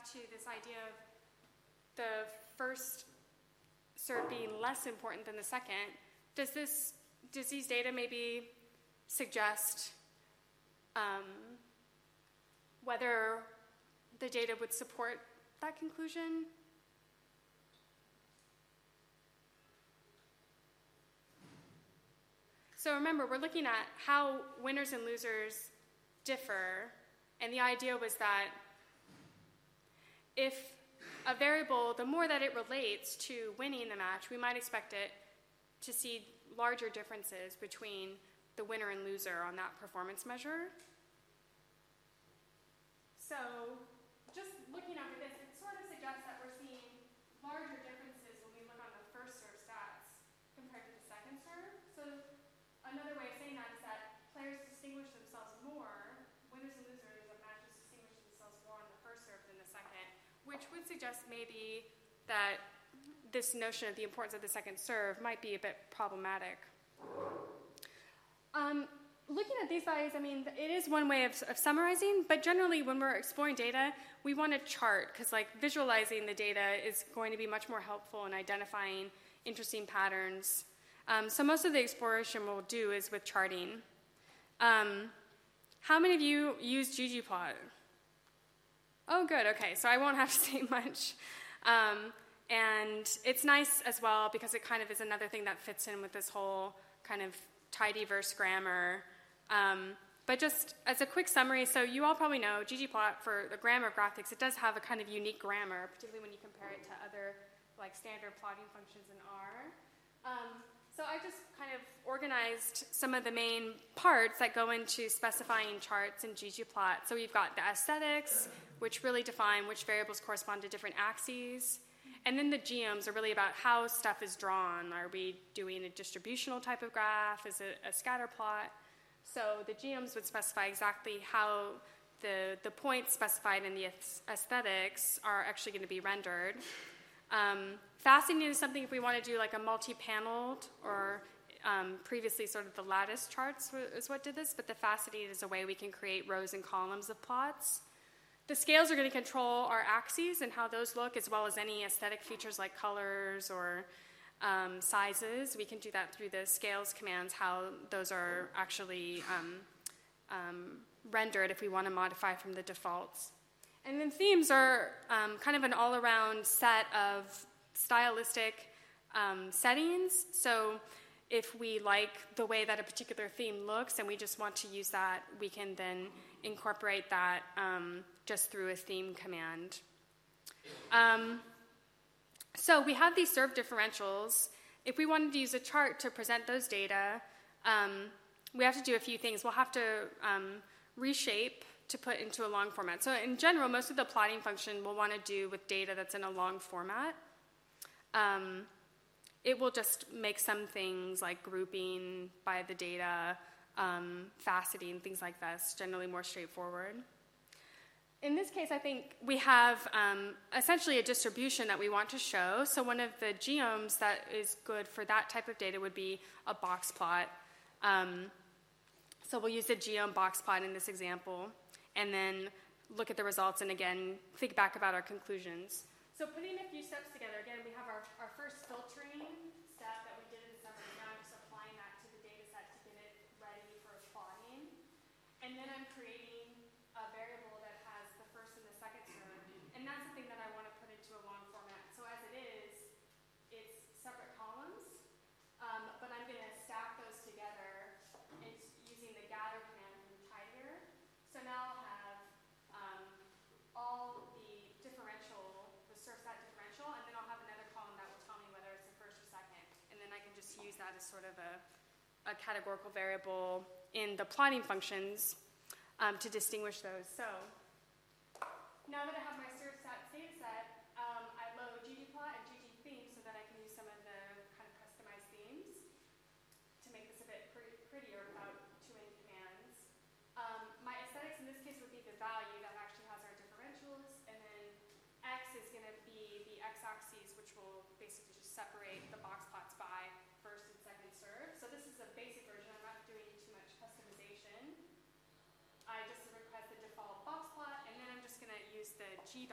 to this idea of the first serve being less important than the second, does these data maybe suggest whether the data would support that conclusion? So remember, we're looking at how winners and losers differ, and the idea was that if a variable, the more that it relates to winning the match, we might expect it to see larger differences between the winner and loser on that performance measure. So just looking over this, it sort of suggests that we're seeing larger differences when we look on the first serve stats compared to the second serve. So another way of saying that is that players distinguish themselves more, winners and losers of matches distinguish themselves more on the first serve than the second, which would suggest maybe that this notion of the importance of the second serve might be a bit problematic. Looking at these values, I mean, it is one way of summarizing, but generally when we're exploring data, we want to chart, because like visualizing the data is going to be much more helpful in identifying interesting patterns. So most of the exploration we'll do is with charting. How many of you use ggplot? Oh, good, okay, so I won't have to say much. And it's nice as well because it kind of is another thing that fits in with this whole kind of tidyverse grammar. But just as a quick summary, so you all probably know ggplot for the grammar of graphics, it does have a kind of unique grammar, particularly when you compare it to other like standard plotting functions in R. So I just kind of organized some of the main parts that go into specifying charts in ggplot. So we've got the aesthetics, which really define which variables correspond to different axes. And then the geoms are really about how stuff is drawn. Are we doing a distributional type of graph? Is it a scatter plot? So the geoms would specify exactly how the points specified in the aesthetics are actually going to be rendered. Faceting is something if we want to do like a multi-paneled or previously sort of the lattice charts is what did this, but the faceting is a way we can create rows and columns of plots. The scales are going to control our axes and how those look, as well as any aesthetic features like colors or sizes. We can do that through the scales commands, how those are actually rendered if we want to modify from the defaults. And then themes are kind of an all-around set of stylistic settings. So if we like the way that a particular theme looks and we just want to use that, we can then incorporate that just through a theme command. So we have these serve differentials. If we wanted to use a chart to present those data, we have to do a few things. We'll have to reshape to put into a long format. So in general, most of the plotting function we'll want to do with data that's in a long format. It will just make some things like grouping by the data, faceting, things like this, generally more straightforward. In this case, I think we have essentially a distribution that we want to show. So one of the geoms that is good for that type of data would be a box plot. So we'll use the geom box plot in this example, and then look at the results, and again, think back about our conclusions. So putting a few steps together, again, we have our first filtering step that we did in the summary. Now I'm just applying that to the data set to get it ready for plotting. And then I'm creating a variable that has the first and the second serve. And that's the thing that I want to put into a long format. So as it is, it's separate columns, but I'm going to stack those together using the gather command from tidyr. So now I'll have all the differential, the serve stat differential, and then I'll have another column that will tell me whether it's the first or second. And then I can just use that as sort of a categorical variable in the plotting functions to distinguish those. So now that I have my serve stat data set, I load ggplot and ggtheme so that I can use some of the kind of customized themes to make this a bit prettier without too many commands. My aesthetics in this case would be the value that actually has our differentials, and then x is going to be the x-axis, which will basically just separate the box plots by first and second serve. So this is a basic version. I'm not doing too much customization. I just request the default box plot, and then I'm just going to use the gdocs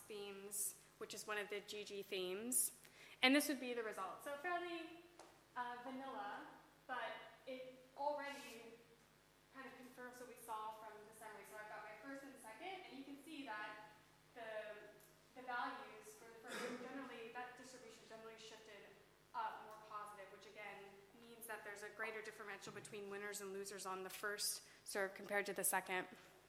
themes, which is one of the GG themes. And this would be the result. So fairly vanilla, but it already kind of confirms what we saw from the summary. So I've got my first and second, and you can see that the values for the first, generally, that distribution generally shifted up more positive, which again means that there's a greater differential between winners and losers on the first serve compared to the second.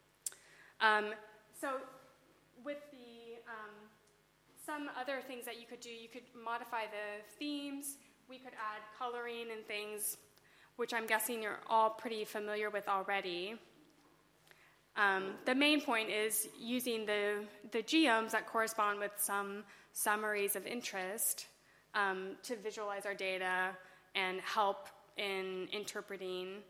So with the some other things that you could do, you could modify the themes, we could add coloring and things, which I'm guessing you're all pretty familiar with already. The main point is using the geoms that correspond with some summaries of interest to visualize our data and help in interpreting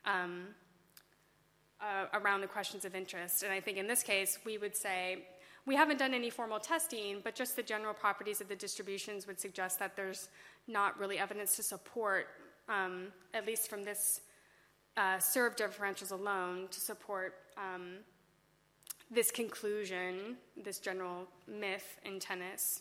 around the questions of interest. And I think in this case, we would say, we haven't done any formal testing, but just the general properties of the distributions would suggest that there's not really evidence to support, at least from this serve differentials alone, to support this conclusion, this general myth in tennis.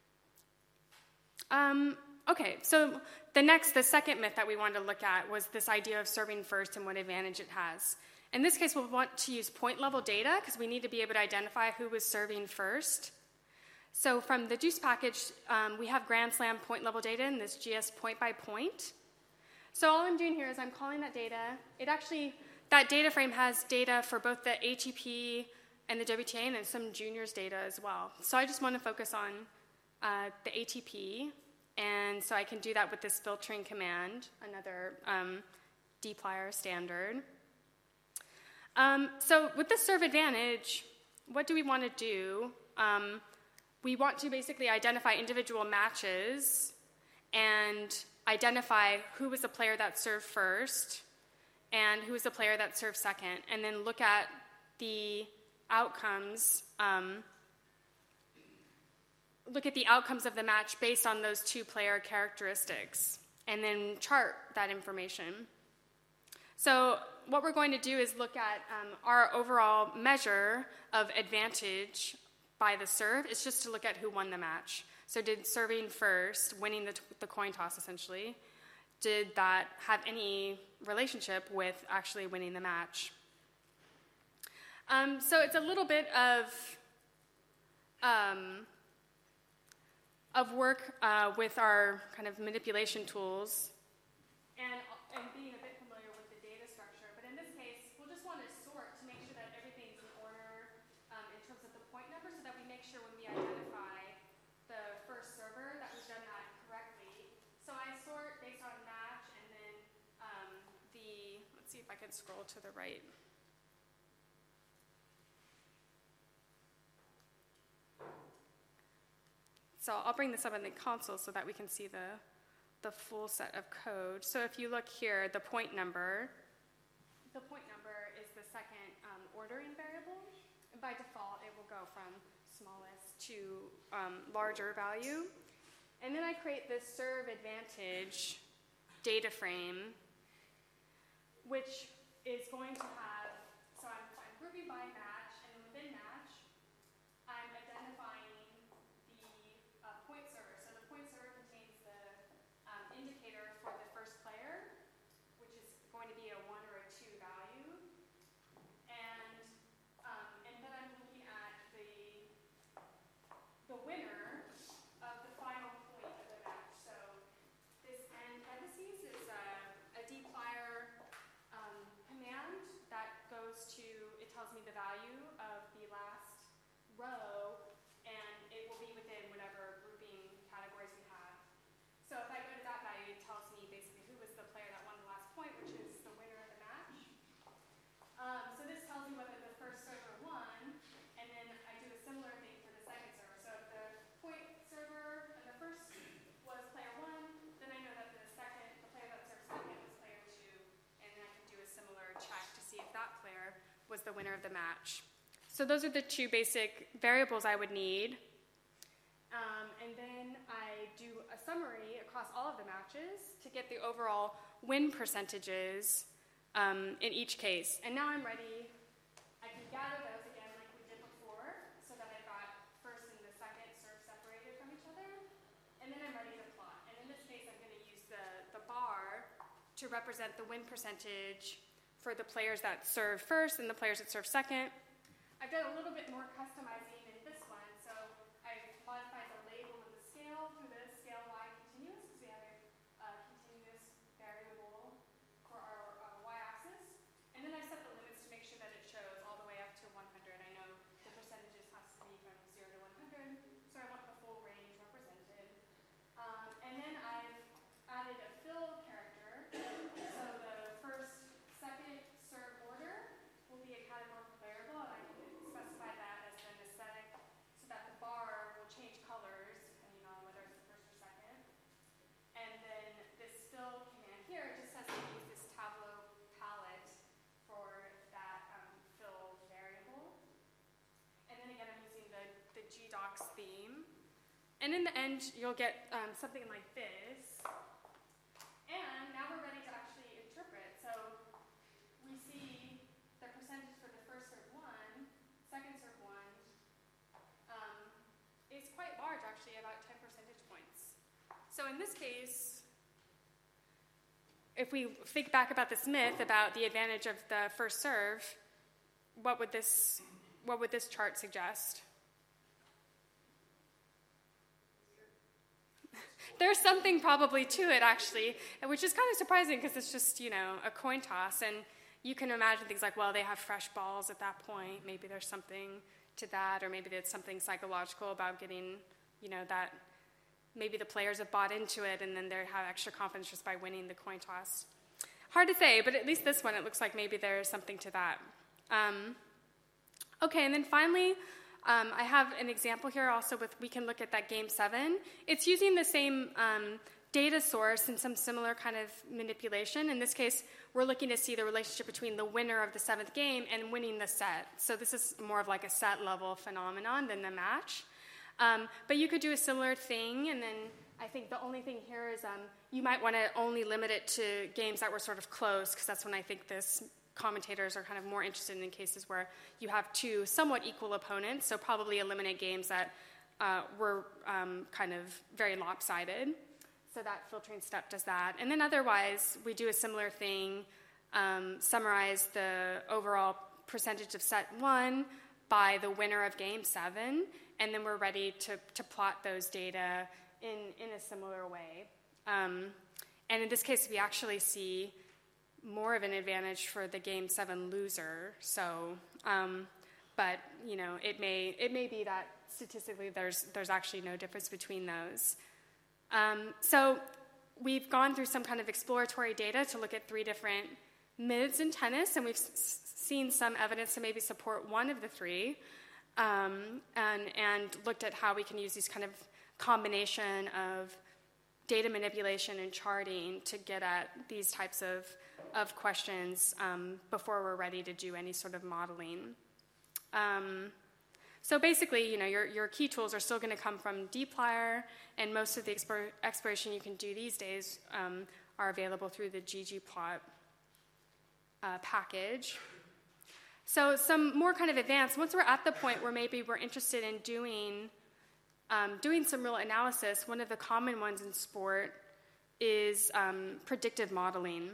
Okay, so the second myth that we wanted to look at was this idea of serving first and what advantage it has. In this case, we'll want to use point-level data because we need to be able to identify who was serving first. So from the JUICE package, we have Grand Slam point-level data in this GS point-by-point. So all I'm doing here is I'm calling that data. That data frame has data for both the ATP and the WTA and then some juniors data as well. So I just want to focus on the ATP, and so I can do that with this filtering command, another dplyr standard. So with the serve advantage, what do we want to do? We want to basically identify individual matches and identify who was the player that served first and who was the player that served second, and then look at the outcomes, of the match based on those two player characteristics, and then chart that information. So what we're going to do is look at our overall measure of advantage by the serve. It's just to look at who won the match. So did serving first, winning the coin toss essentially, did that have any relationship with actually winning the match? So it's a little bit of work with our kind of manipulation tools and being a bit familiar with the data structure. But in this case, we'll just want to sort to make sure that everything's in order in terms of the point number so that we make sure when we identify the first server that we've done that correctly. So I sort based on match and then let's see if I can scroll to the right. So I'll bring this up in the console so that we can see the full set of code. So if you look here, the point number is the second ordering variable. And by default, it will go from smallest to larger value. And then I create this serve advantage data frame, which is going to have, so I'm grouping by match, and then within match, I'm identifying the point server. So the point server contains the indicator for the first player, which is going to be a 1 or a 2 value. And then I'm looking at the winner of the final point of the match. So this end parentheses is a dplyr command that goes to, it tells me the value of the last row, and it will be within whatever grouping categories we have. So if I go to that value, it tells me basically who was the player that won the last point, which is the winner of the match. So this tells me whether the first server won, and then I do a similar thing for the second server. So if the point server and the first was player 1, then I know that the player that served second was player 2, and then I can do a similar check to see if that player was the winner of the match. So those are the two basic variables I would need. And then I do a summary across all of the matches to get the overall win percentages in each case. And now I'm ready. I can gather those again like we did before so that I've got first and the to represent the win percentage for the players that serve first and the players that serve second. I've done a little bit more customizing in this one, so I modified the label of the scale to the scale y continuous, because we have a continuous variable for our y-axis. And then I set the limits to make sure that it shows all the way up to 100. I know the percentages has to be from 0 to 100, so I want the full range represented. And then I've added a fill character, so the first, second, serve order will be a categorical variable, and I can specify that as an aesthetic so that the bar will change colors depending on whether it's the first or second. And then this fill command here just has to use this Tableau palette for that fill variable. And then again, I'm using the GDocs theme. And in the end, you'll get something like this. And now we're ready to actually interpret. So we see the percentage for the first serve 1, second serve 1, is quite large, actually, about 10 percentage points. So in this case, if we think back about this myth about the advantage of the first serve, what would this chart suggest? There's something probably to it, actually, which is kind of surprising because it's just, a coin toss. And you can imagine things like, well, they have fresh balls at that point. Maybe there's something to that, or maybe there's something psychological about getting, that maybe the players have bought into it and then they have extra confidence just by winning the coin toss. Hard to say, but at least this one, it looks like maybe there's something to that. Okay, and then finally, I have an example here also we can look at that game 7. It's using the same data source and some similar kind of manipulation. In this case, we're looking to see the relationship between the winner of the 7th game and winning the set. So this is more of like a set level phenomenon than the match. But you could do a similar thing, and then I think the only thing here is you might want to only limit it to games that were sort of close, because that's when I think commentators are kind of more interested in cases where you have two somewhat equal opponents, so probably eliminate games that were kind of very lopsided. So that filtering step does that. And then otherwise, we do a similar thing, summarize the overall percentage of set 1 by the winner of game 7, and then we're ready to plot those data in a similar way. And in this case, we actually see more of an advantage for the game 7 loser. So, but it may be that statistically there's actually no difference between those. So we've gone through some kind of exploratory data to look at 3 different myths in tennis, and we've seen some evidence to maybe support one of the 3, and looked at how we can use these kind of combination of data manipulation and charting to get at these types of questions before we're ready to do any sort of modeling. So basically, your key tools are still going to come from dplyr, and most of the exploration you can do these days are available through the ggplot package. So some more kind of advanced, once we're at the point where maybe we're interested in doing some real analysis, one of the common ones in sport is predictive modeling.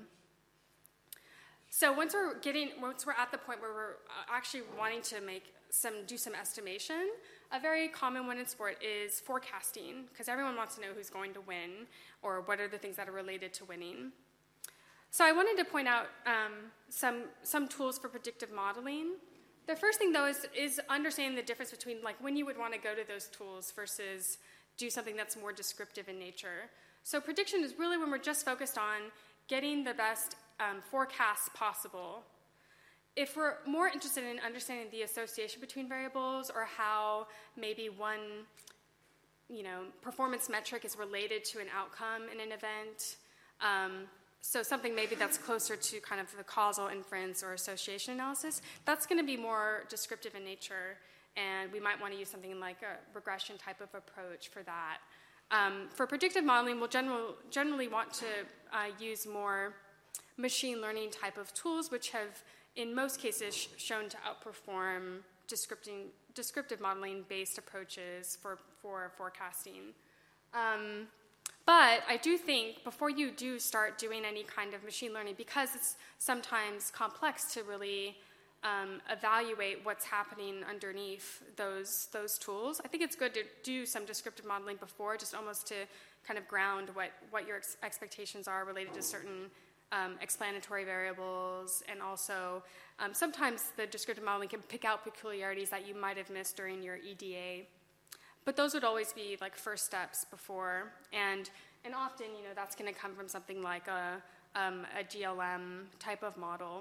So once we're at the point where we're actually wanting to do some estimation, a very common one in sport is forecasting, because everyone wants to know who's going to win or what are the things that are related to winning. So I wanted to point out some tools for predictive modeling. The first thing, though, is understanding the difference between when you would want to go to those tools versus do something that's more descriptive in nature. So prediction is really when we're just focused on getting the best forecasts possible. If we're more interested in understanding the association between variables, or how maybe one performance metric is related to an outcome in an event, so something maybe that's closer to kind of the causal inference or association analysis, that's going to be more descriptive in nature, and we might want to use something like a regression type of approach for that. For predictive modeling, we'll generally want to use more machine learning type of tools, which have, in most cases, shown to outperform descriptive modeling-based approaches for forecasting. But But I do think before you do start doing any kind of machine learning, because it's sometimes complex to really evaluate what's happening underneath those tools, I think it's good to do some descriptive modeling before, just almost to kind of ground what your expectations are related to certain explanatory variables, and also sometimes the descriptive modeling can pick out peculiarities that you might have missed during your EDA. But those would always be like first steps before, and often, that's going to come from something like a GLM type of model.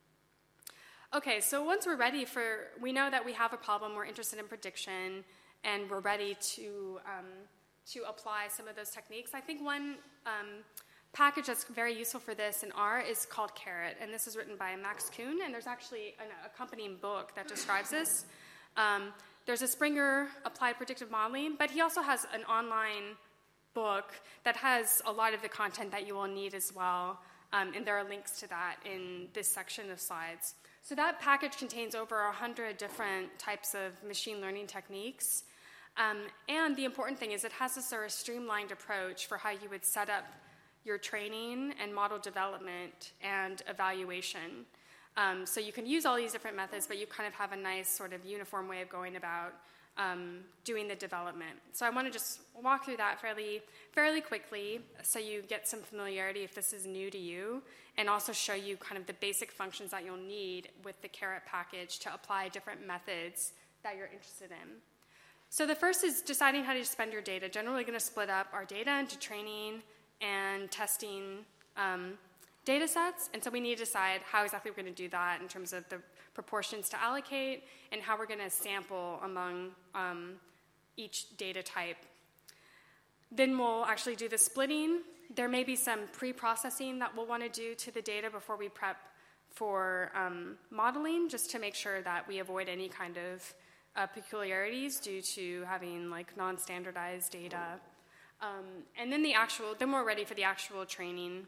Okay, so once we're ready we know that we have a problem, we're interested in prediction, and we're ready to apply some of those techniques. I think one package that's very useful for this in R is called Carrot, and this is written by Max Kuhn, and there's actually an accompanying book that describes this. There's a Springer Applied Predictive Modeling, but he also has an online book that has a lot of the content that you will need as well, and there are links to that in this section of slides. So that package contains over 100 different types of machine learning techniques, and the important thing is it has a sort of streamlined approach for how you would set up your training and model development and evaluation. So you can use all these different methods, but you kind of have a nice sort of uniform way of going about doing the development. So I want to just walk through that fairly quickly so you get some familiarity if this is new to you, and also show you kind of the basic functions that you'll need with the Carrot package to apply different methods that you're interested in. So the first is deciding how to spend your data. Generally, we're going to split up our data into training and testing data sets, and so we need to decide how exactly we're going to do that in terms of the proportions to allocate and how we're going to sample among each data type. Then we'll actually do the splitting. There may be some pre-processing that we'll want to do to the data before we prep for modeling, just to make sure that we avoid any kind of peculiarities due to having like non-standardized data. And then then we're ready for the actual training.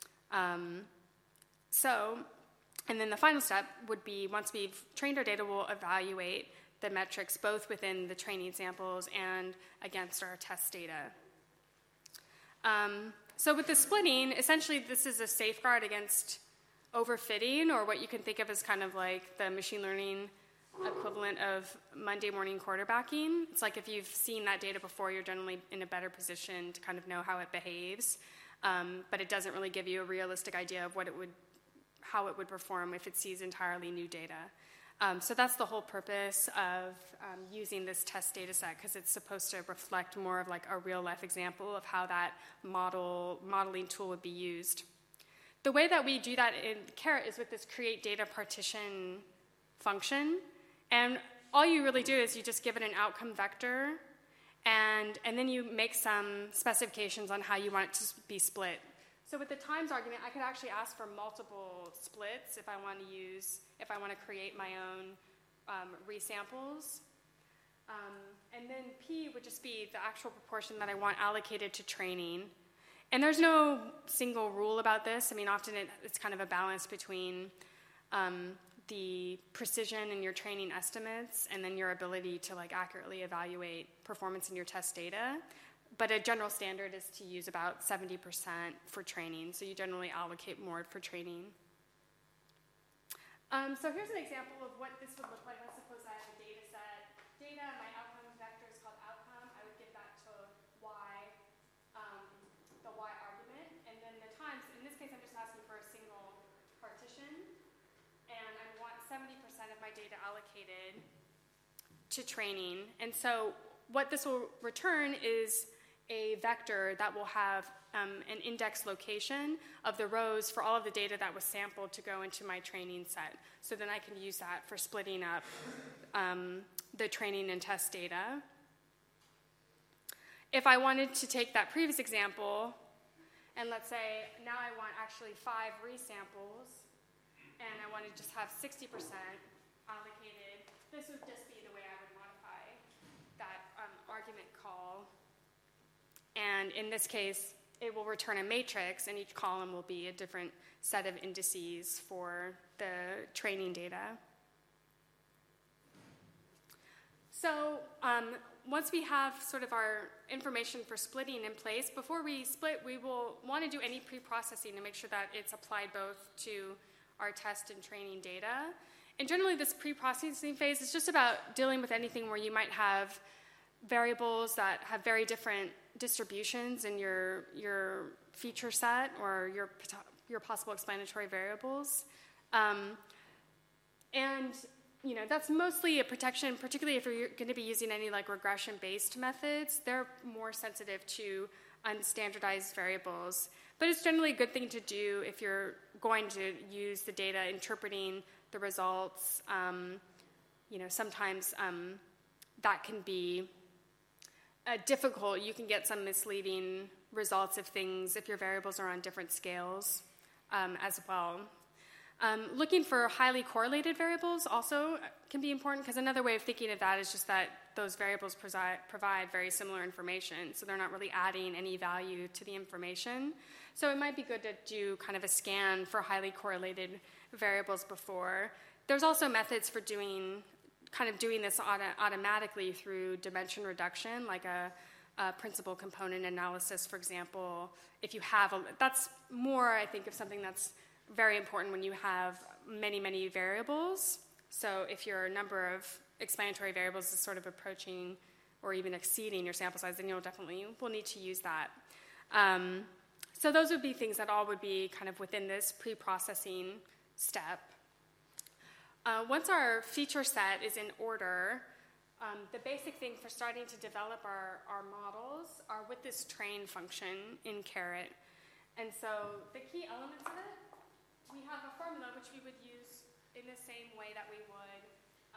And then the final step would be, once we've trained our data, we'll evaluate the metrics both within the training samples and against our test data. So with the splitting, essentially this is a safeguard against overfitting, or what you can think of as kind of like the machine learning equivalent of Monday morning quarterbacking. It's like if you've seen that data before, you're generally in a better position to kind of know how it behaves, but it doesn't really give you a realistic idea of how it would perform if it sees entirely new data. So that's the whole purpose of using this test data set, because it's supposed to reflect more of like a real-life example of how that modeling tool would be used. The way that we do that in Carrot is with this create data partition function, and all you really do is you just give it an outcome vector, and then you make some specifications on how you want it to be split. So with the times argument, I could actually ask for multiple splits if I want to create my own resamples. And then P would just be the actual proportion that I want allocated to training. And there's no single rule about this. I mean, often it's kind of a balance between the precision in your training estimates and then your ability to like accurately evaluate performance in your test data. But a general standard is to use about 70% for training, so you generally allocate more for training. So here's an example of what this would look like. Let's suppose I have a data set. Data, my outcome vector is called outcome. I would give that to y, the y argument. And then the times, in this case, I'm just asking for a single partition. And I want 70% of my data allocated to training. And so what this will return is a vector that will have an index location of the rows for all of the data that was sampled to go into my training set. So then I can use that for splitting up the training and test data. If I wanted to take that previous example, and let's say now I want actually 5 resamples, and I want to just have 60% allocated, this would just be the way I would modify that argument call. And in this case, it will return a matrix, and each column will be a different set of indices for the training data. So once we have sort of our information for splitting in place, before we split, we will want to do any pre-processing to make sure that it's applied both to our test and training data. And generally, this pre-processing phase is just about dealing with anything where you might have variables that have very different distributions in your feature set or your possible explanatory variables. And that's mostly a protection, particularly if you're going to be using any like regression-based methods. They're more sensitive to unstandardized variables. But it's generally a good thing to do if you're going to use the data interpreting the results. Sometimes that can be difficult. You can get some misleading results if your variables are on different scales as well. Looking for highly correlated variables also can be important, because another way of thinking of that is just that those variables provide very similar information, so they're not really adding any value to the information. So it might be good to do kind of a scan for highly correlated variables before. There's also methods for doing this automatically through dimension reduction, like a principal component analysis, for example. If you have that's more, I think, of something that's very important when you have many, many variables. So if your number of explanatory variables is sort of approaching or even exceeding your sample size, then you'll definitely will need to use that. So those would be things that all would be kind of within this pre-processing step. Once our feature set is in order, the basic thing for starting to develop our models are with this train function in Caret. And so the key elements of it, we have a formula which we would use in the same way that we would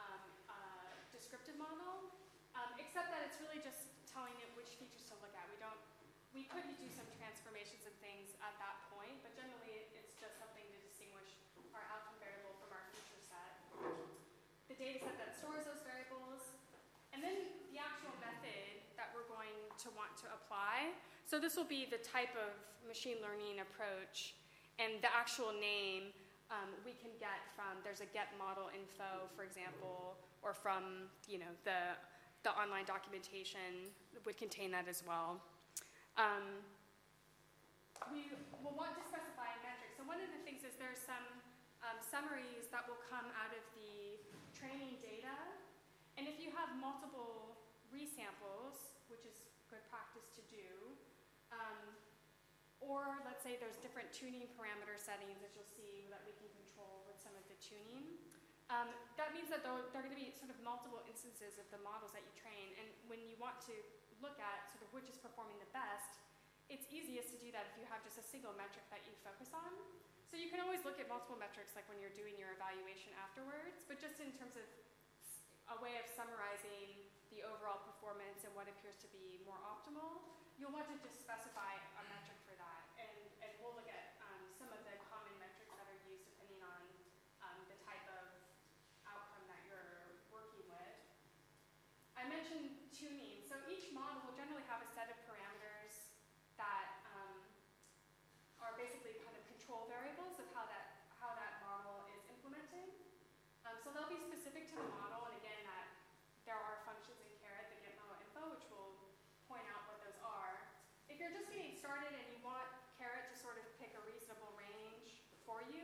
a descriptive model, except that it's really just telling it which features to look at. We could do some transformations and things at that point, but generally it's just something to distinguish our outcome variable from our feature set. The data set that stores those variables, and then the actual method that we're going to want to apply. So this will be the type of machine learning approach. And the actual name we can get from, there's a get model info, for example, or from the online documentation would contain that as well. We will want to specify a metric. So one of the things is there's some summaries that will come out of the training data. And if you have multiple resamples, which is good practice to do, or let's say there's different tuning parameter settings that you'll see that we can control with some of the tuning. That means that there are going to be sort of multiple instances of the models that you train. And when you want to look at sort of which is performing the best, it's easiest to do that if you have just a single metric that you focus on. So you can always look at multiple metrics like when you're doing your evaluation afterwards, but just in terms of a way of summarizing the overall performance and what appears to be more optimal, you'll want to just specify a metric for that. And we'll look at some of the common metrics that are used depending on the type of outcome that you're working with. I mentioned tuning. So each model will generally have a set of parameters that are basically kind of control variables of how that model is implemented. So they'll be specific to the model, and again, that there are functions in Caret, the get model info, which will point out what those are. If you're just getting started and you want Caret to sort of pick a reasonable range for you,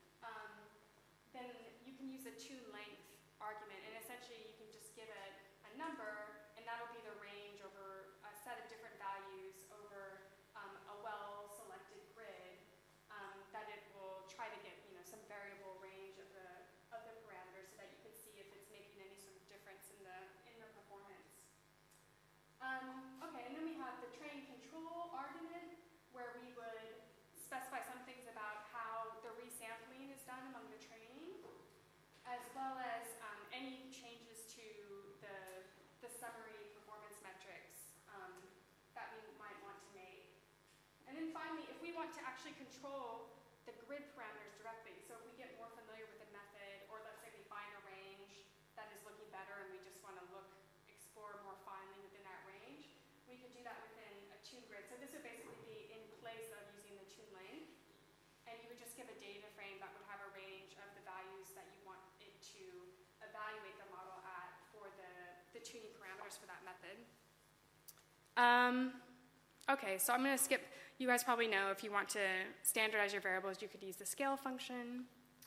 then you can use a tune length argument, and essentially you can just give it a number, and that'll be the range over a set of different values over a well-selected grid that it will try to get some variable range of the parameters so that you can see if it's making any sort of difference in the performance. Okay, and then we have the train control argument, where we would specify some things about how the resampling is done among the training, as well as any changes to the summary performance metrics that we might want to make. And then finally, if we want to actually control the grid parameters directly, so if we get more familiar with the method, or let's say we find a range that is looking better and we just want to explore more finely within that range, we could do that within a tune grid. So this would basically be in place of using the tune length, and you would just give a data frame that would have a range of the values that you want it to evaluate the model at for the the tuning parameters for that method. Okay, so I'm going to skip. You guys probably know if you want to standardize your variables, you could use the scale function.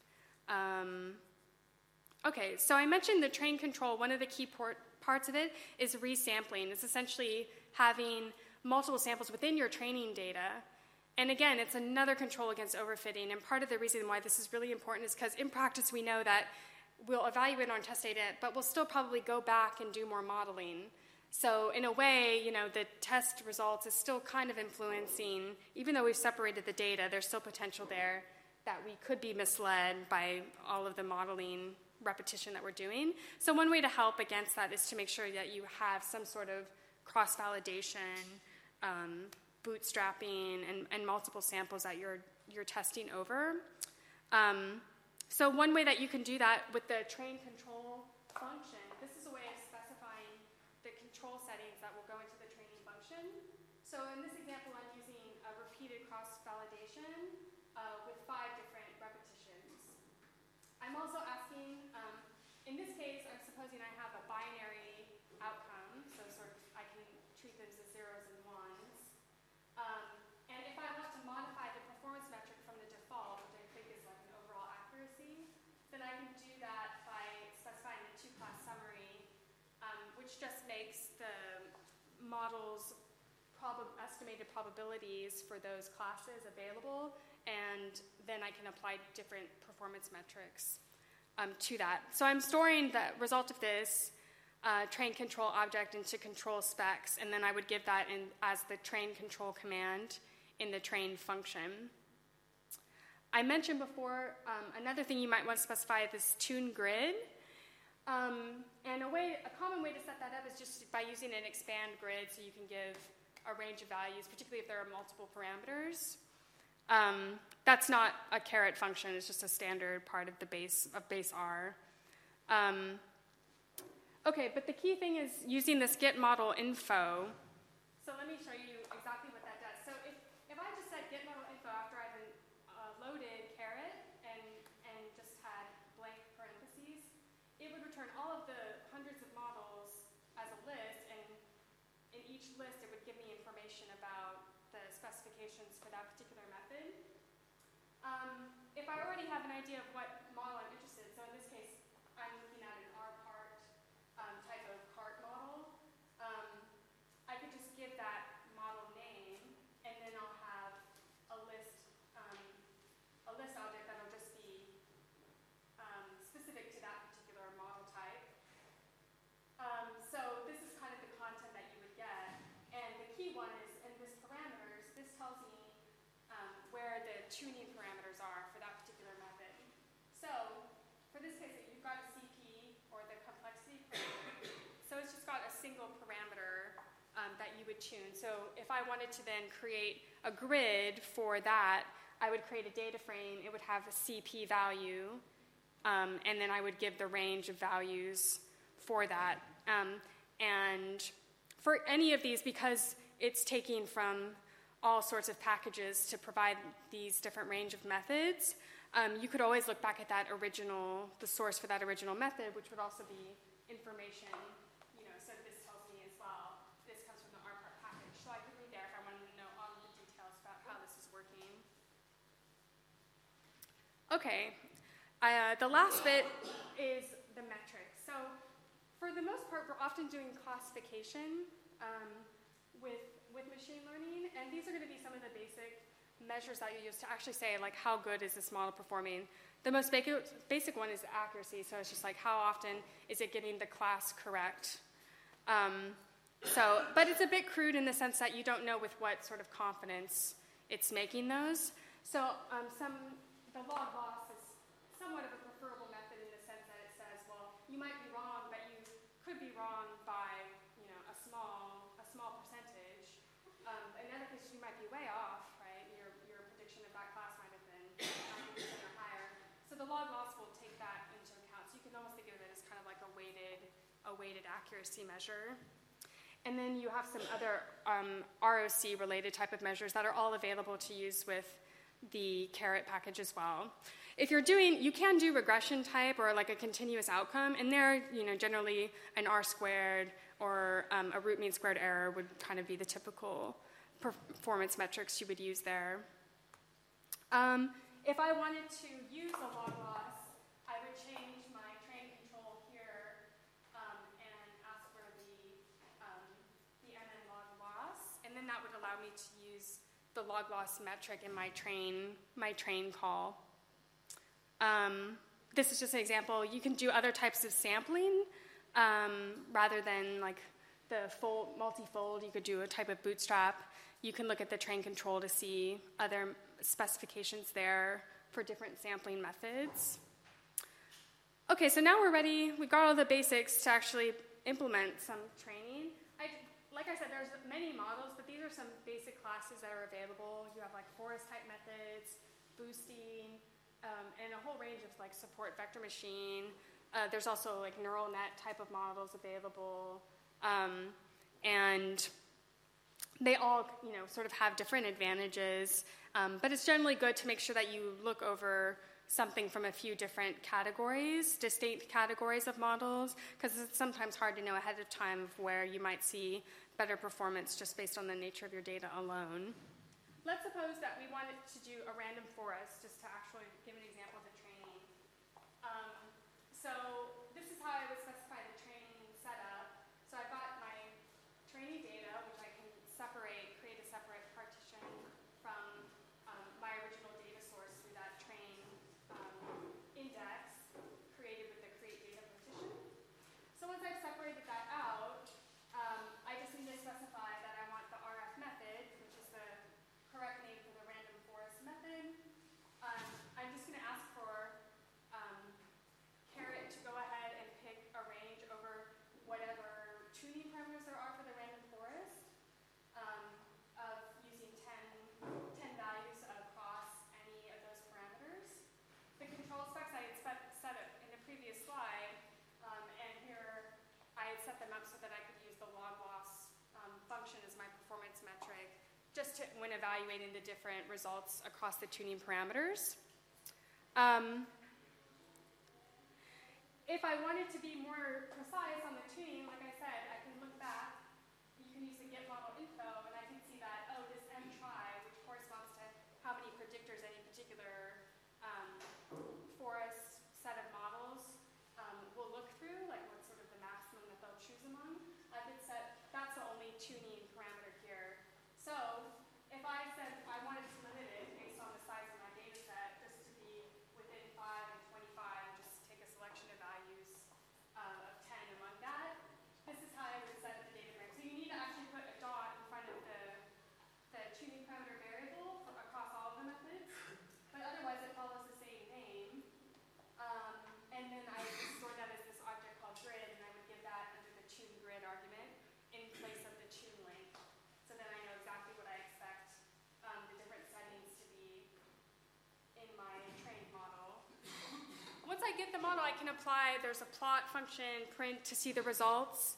Okay, so I mentioned the train control. One of the key parts of it is resampling. It's essentially having multiple samples within your training data. And again, it's another control against overfitting. And part of the reason why this is really important is because in practice we know that we'll evaluate on test data, but we'll still probably go back and do more modeling. So in a way, the test results is still kind of influencing, even though we've separated the data, there's still potential there that we could be misled by all of the modeling repetition that we're doing. So one way to help against that is to make sure that you have some sort of cross-validation, bootstrapping, and multiple samples that you're testing over. So one way that you can do that with the train control function, this is a way of specifying the control settings that will go into the training function. So in this example, I'm using a repeated cross-validation with 5 different repetitions. I'm also asking, in this case, I'm supposing I have a binary outcome, so sort of I can treat them as zeros and ones. And if I want to modify the performance metric from the default, which I think is like an overall accuracy, then I can do that by specifying the 2-class summary, which just makes the model's estimated probabilities for those classes available, and then I can apply different performance metrics to that. So I'm storing the result of this train control object into control specs, and then I would give that as the train control command in the train function. I mentioned before another thing you might want to specify is this tune grid. And a common way to set that up is just by using an expand grid, so you can give a range of values, particularly if there are multiple parameters. That's not a caret function, it's just a standard part of the base R. Okay, but the key thing is using this get model info. So let me show you exactly what that does. So if I just said get model info after I've loaded caret and just had blank parentheses, it would return all of the hundreds of models as a list, and in each list it would give me information about the specifications for that particular method. If I already have an idea of what model I'm interested in, so in this case I'm looking at an R-part type of cart model, I could just give that model name, and then I'll have a list object that'll just be specific to that particular model type. So this is kind of the content that you would get, and the key one is in this parameters. This tells me where the tuning parameters are for that particular method. So for this case, you've got a CP, or the complexity parameter. So it's just got a single parameter that you would tune. So if I wanted to then create a grid for that, I would create a data frame. It would have a CP value, and then I would give the range of values for that. And for any of these, because it's taking from all sorts of packages to provide these different range of methods, you could always look back at that the source for that original method, which would also be information, so this tells me as well, this comes from the R-part package. So I could read there if I wanted to know all of the details about how this is working. Okay, the last bit is the metrics. So for the most part, we're often doing classification with machine learning, and these are going to be some of the basic measures that you use to actually say, like, how good is this model performing. The most basic one is accuracy, so it's just like how often is it getting the class correct. But it's a bit crude in the sense that you don't know with what sort of confidence it's making those. So the log loss is somewhat of a preferable method in the sense that it says, well, you might be wrong, but you could be wrong by a small percentage. In other cases, you might be way off, right? Your prediction of that class might have been 90% or higher. So the log loss will take that into account. So you can almost think of it as kind of like a weighted accuracy measure. And then you have some other ROC-related type of measures that are all available to use with the caret package as well. If you're doing, you can do regression type or like a continuous outcome, and there, generally an R squared or a root mean squared error would kind of be the typical performance metrics you would use there. If I wanted to use a log loss, I would change my train control here and ask for the MN log loss, and then that would allow me to use the log loss metric in my train call. This is just an example. You can do other types of sampling rather than like the multi-fold. You could do a type of bootstrap. You can look at the train control to see other specifications there for different sampling methods. Okay, so now we're ready. We got all the basics to actually implement some training. Like I said, there's many models, but these are some basic classes that are available. You have like forest type methods, boosting, and a whole range of like support vector machine. There's also like neural net type of models available, and they all sort of have different advantages. But it's generally good to make sure that you look over something from a few different categories, distinct categories of models, because it's sometimes hard to know ahead of time where you might see better performance just based on the nature of your data alone. Let's suppose that we wanted to do a random forest, just to actually give an example of the training. So this is how I would specify the training setup. So I've got my training data, which I can create a separate partition from my original data source through that train index created with the create data partition. So once I've separated that out, I just need to specify that I want the RF method, which is the correct name for the random forest method. I'm just going to ask for caret to go ahead and pick a range over whatever tuning parameters there are for the random forest of using 10 values across any of those parameters. The control specs I had set up in the previous slide, and here I had set them up so that I could use the log loss function as my performance metric, just when evaluating the different results across the tuning parameters. If I wanted to be more precise on the tuning, like I said, I can look back. You can use the get model info, and I can see that, this M trie, which corresponds to how many predictors any particular forest set of models will look through, like what's sort of the maximum that they'll choose among. I could set, that's the only tuning parameter here. So if I said I wanted to limit it based on the size of my data set, just to be within 5 and 25, just take a selection of values of 10 among that, this is how I would set the data frame. So you need to actually put a dot in front of the tuning parameter variable across all of the methods, but otherwise it follows the same name. And then I would store that as this object called grid, and I would give that under the tune grid argument in place of the tune length. So then I know exactly what I expect the different settings to be in my trained model. Once I get the model, I can apply, there's a plot function, print to see the results.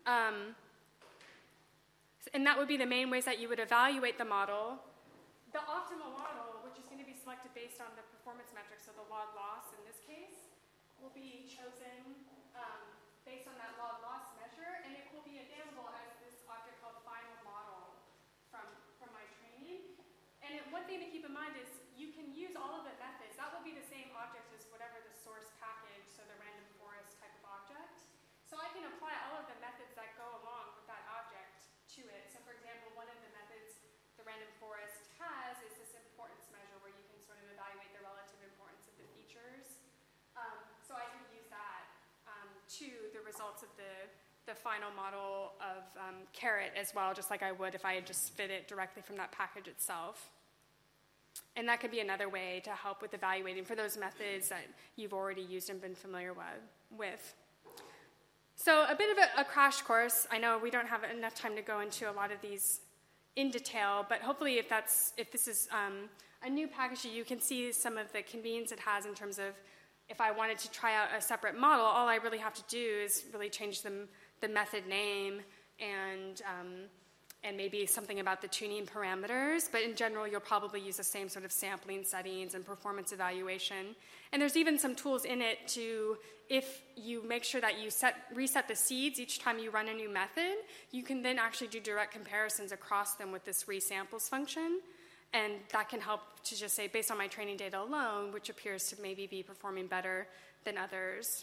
And that would be the main ways that you would evaluate the model. The optimal model, which is going to be selected based on the performance metrics, so the log loss in this case, will be chosen based on that log loss measure, and it will be available as this object called final model from my training. And one thing to keep in mind is you can use all of the methods. That will be the same object as whatever the source package, so the random forest type of object. So I can apply all of the methods that go along with that object to it. So for example, one of the methods the random forest has is this importance measure where you can sort of evaluate the relative importance of the features. So I could use that to the results of the final model of caret as well, just like I would if I had just fit it directly from that package itself. And that could be another way to help with evaluating for those methods that you've already used and been familiar with. So a bit of a crash course. I know we don't have enough time to go into a lot of these in detail, but hopefully if this is a new package, you can see some of the convenience it has in terms of if I wanted to try out a separate model, all I really have to do is really change the method name and and maybe something about the tuning parameters, but in general, you'll probably use the same sort of sampling settings and performance evaluation. And there's even some tools in it to, if you make sure that you reset the seeds each time you run a new method, you can then actually do direct comparisons across them with this resamples function. And that can help to just say, based on my training data alone, which appears to maybe be performing better than others.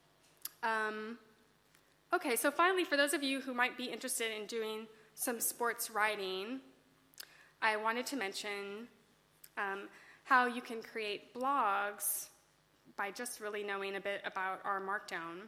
Okay, so finally, for those of you who might be interested in doing some sports writing, I wanted to mention how you can create blogs by just really knowing a bit about R Markdown.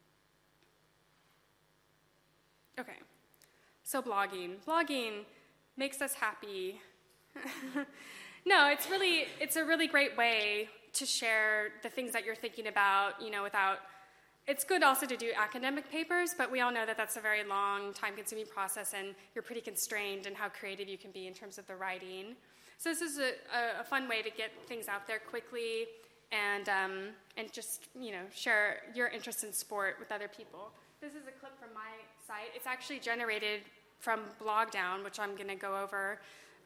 Okay, so blogging. Blogging makes us happy. No, it's a really great way to share the things that you're thinking about, without. It's good also to do academic papers, but we all know that that's a very long, time-consuming process, and you're pretty constrained in how creative you can be in terms of the writing. So this is a fun way to get things out there quickly and just share your interest in sport with other people. This is a clip from my site. It's actually generated from Blogdown, which I'm going to go over,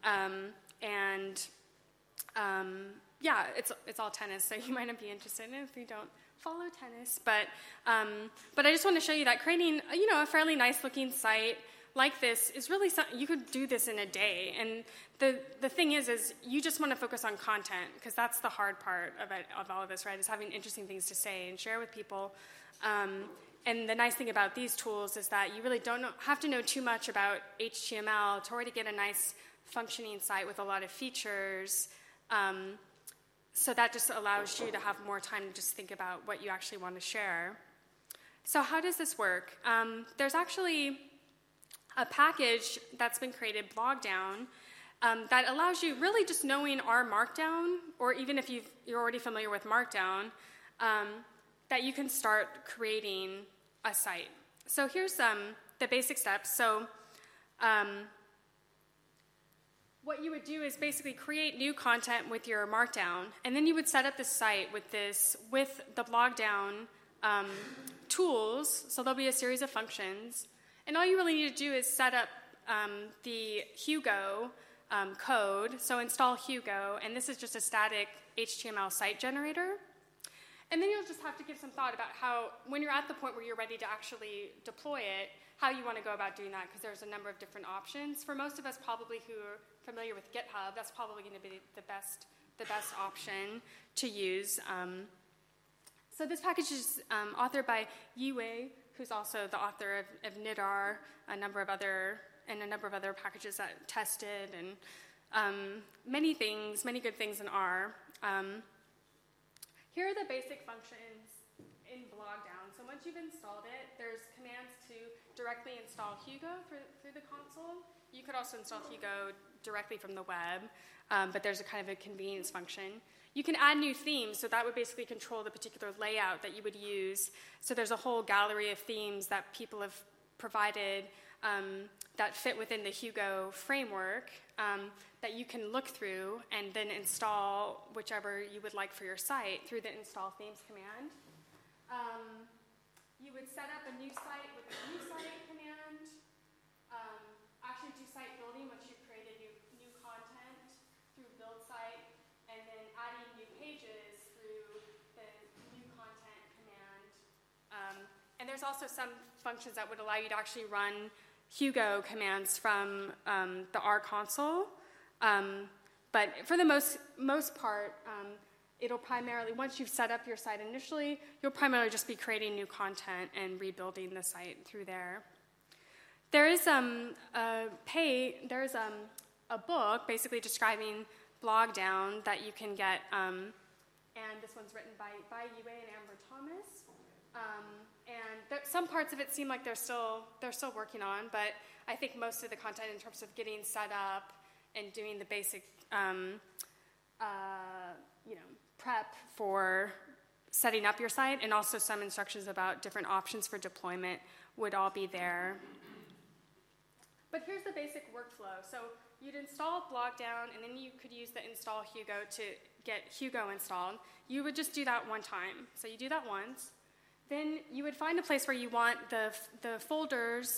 it's all tennis, so you might not be interested in it if you don't follow tennis, but I just want to show you that creating, a fairly nice-looking site like this is really something. You could do this in a day, and the thing is you just want to focus on content, because that's the hard part of all of this, right? Is having interesting things to say and share with people. And the nice thing about these tools is that you really don't have to know too much about HTML to already get a nice functioning site with a lot of features. So that just allows you to have more time to just think about what you actually want to share. So how does this work? There's actually a package that's been created, Blogdown, that allows you, really just knowing R Markdown, or even if you're already familiar with Markdown, that you can start creating a site. So here's the basic steps. So what you would do is basically create new content with your Markdown, and then you would set up the site with the Blogdown tools. So there'll be a series of functions, and all you really need to do is set up the Hugo code. So install Hugo, and this is just a static HTML site generator. And then you'll just have to give some thought about how, when you're at the point where you're ready to actually deploy it, how you want to go about doing that, because there's a number of different options. For most of us probably who are familiar with GitHub, that's probably going to be the best option to use. So this package is authored by Yiwei, who's also the author of Nidar, a number of other packages that tested, and many good things in R. Here are the basic functions in Blogdown. So once you've installed it, there's commands to directly install Hugo through the console. You could also install Hugo directly from the web, but there's a kind of a convenience function. You can add new themes, so that would basically control the particular layout that you would use. So there's a whole gallery of themes that people have provided that fit within the Hugo framework that you can look through and then install whichever you would like for your site through the install themes command. You would set up a new site with the new site command. Actually do site building once you've created new content through build site, and then adding new pages through the new content command. And there's also some functions that would allow you to actually run Hugo commands from the R console. But for the most part, it'll primarily, once you've set up your site initially, you'll primarily just be creating new content and rebuilding the site through there. There is a book basically describing Blogdown that you can get, and this one's written by Yiwei and Amber Thomas. And some parts of it seem like they're still working on, but I think most of the content in terms of getting set up and doing the basic prep for setting up your site, and also some instructions about different options for deployment would all be there. But here's the basic workflow. So you'd install Blogdown, and then you could use the install Hugo to get Hugo installed. You would just do that one time. So you do that once. Then you would find a place where you want the folders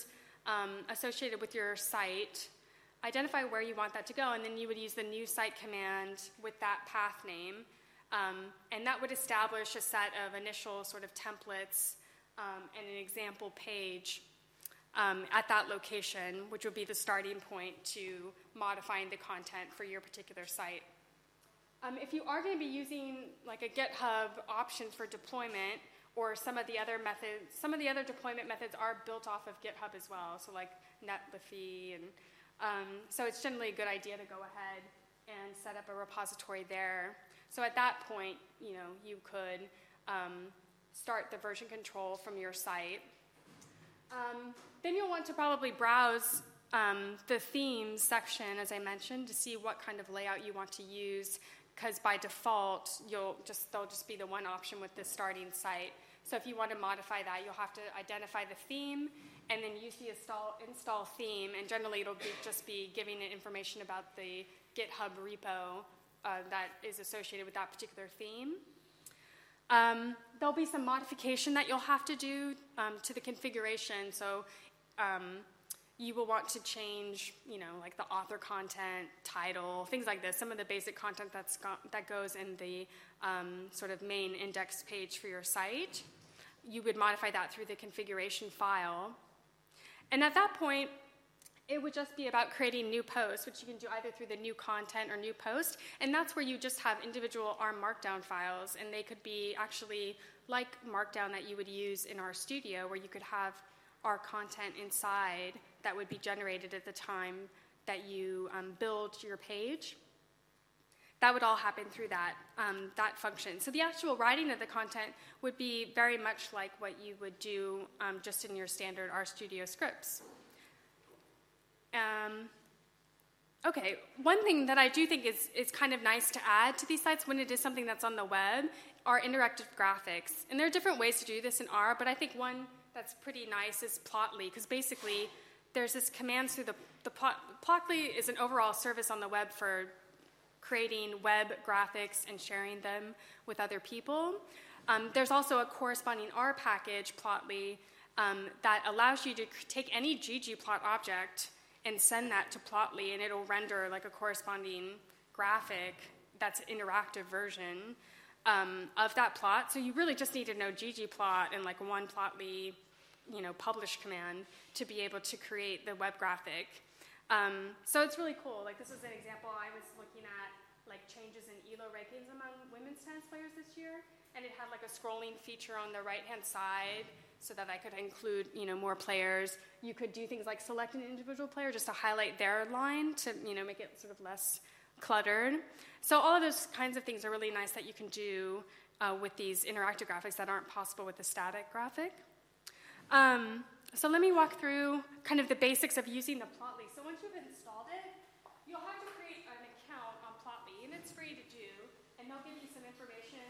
associated with your site, identify where you want that to go, and then you would use the new site command with that path name. And that would establish a set of initial sort of templates and an example page at that location, which would be the starting point to modifying the content for your particular site. If you are going to be using like a GitHub option for deployment, or some of the other deployment methods are built off of GitHub as well, so like Netlify, and so it's generally a good idea to go ahead and set up a repository there. So at that point, you could start the version control from your site. Then you'll want to probably browse the themes section, as I mentioned, to see what kind of layout you want to use, because by default, there'll just be the one option with the starting site. So if you want to modify that, you'll have to identify the theme and then use the install theme, and generally it'll just be giving it information about the GitHub repo that is associated with that particular theme. There'll be some modification that you'll have to do to the configuration. So you will want to change, like the author content, title, things like this, some of the basic content that goes in the sort of main index page for your site. You would modify that through the configuration file. And at that point, it would just be about creating new posts, which you can do either through the new content or new post. And that's where you just have individual R Markdown files, and they could be actually like Markdown that you would use in RStudio, where you could have R content inside that would be generated at the time that you build your page. That would all happen through that function. So the actual writing of the content would be very much like what you would do just in your standard RStudio scripts. Okay, one thing that I do think is kind of nice to add to these sites when it is something that's on the web are interactive graphics. And there are different ways to do this in R, but I think one that's pretty nice is Plotly, because basically there's this command through Plotly is an overall service on the web for creating web graphics and sharing them with other people. There's also a corresponding R package, Plotly, that allows you to take any ggplot object and send that to Plotly, and it'll render like a corresponding graphic that's an interactive version of that plot. So you really just need to know ggplot and like one Plotly, publish command to be able to create the web graphic. So it's really cool. Like, this is an example. I was looking at like changes in ELO rankings among women's tennis players this year, and it had like a scrolling feature on the right-hand side so that I could include, more players. You could do things like select an individual player just to highlight their line to, make it sort of less cluttered. So all of those kinds of things are really nice that you can do with these interactive graphics that aren't possible with the static graphic. So let me walk through kind of the basics of using the Plotly. So once you've installed it, you'll have to create an account on Plotly, and it's free to do, and they'll give you some information.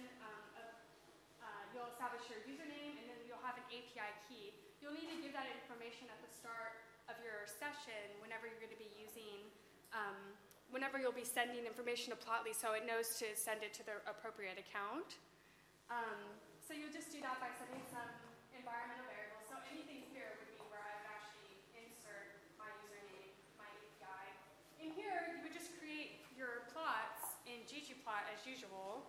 You'll establish your username, and then you'll have an API key. You'll need to give that information at the start of your session whenever you're going to be using, whenever you'll be sending information to Plotly, so it knows to send it to the appropriate account. So you'll just do that by setting some environmental variables. So anything here would be where I would actually insert my username, my API. In here, you would just create your plots in ggplot as usual.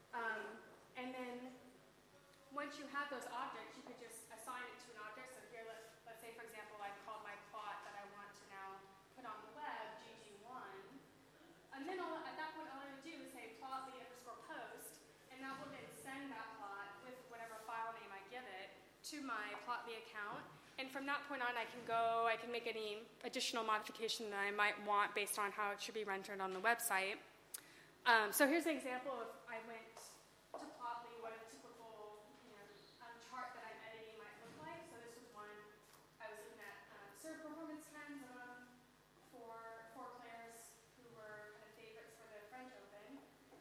And then once you have those objects, you could just assign it to an object. So here, let's say, for example, I've called my plot that I want to now put on the web, GG1. And then at that point, all I would do is say plotly_post, and that will then send that plot with whatever file name I give it to my Plotly account. And from that point on, I can make any additional modification that I might want based on how it should be rendered on the website. So here's an example of I went to Plotly, what a typical chart that I'm editing might look like. So this was one I was looking at serve performance trends among four players who were kind of favorites for the French Open.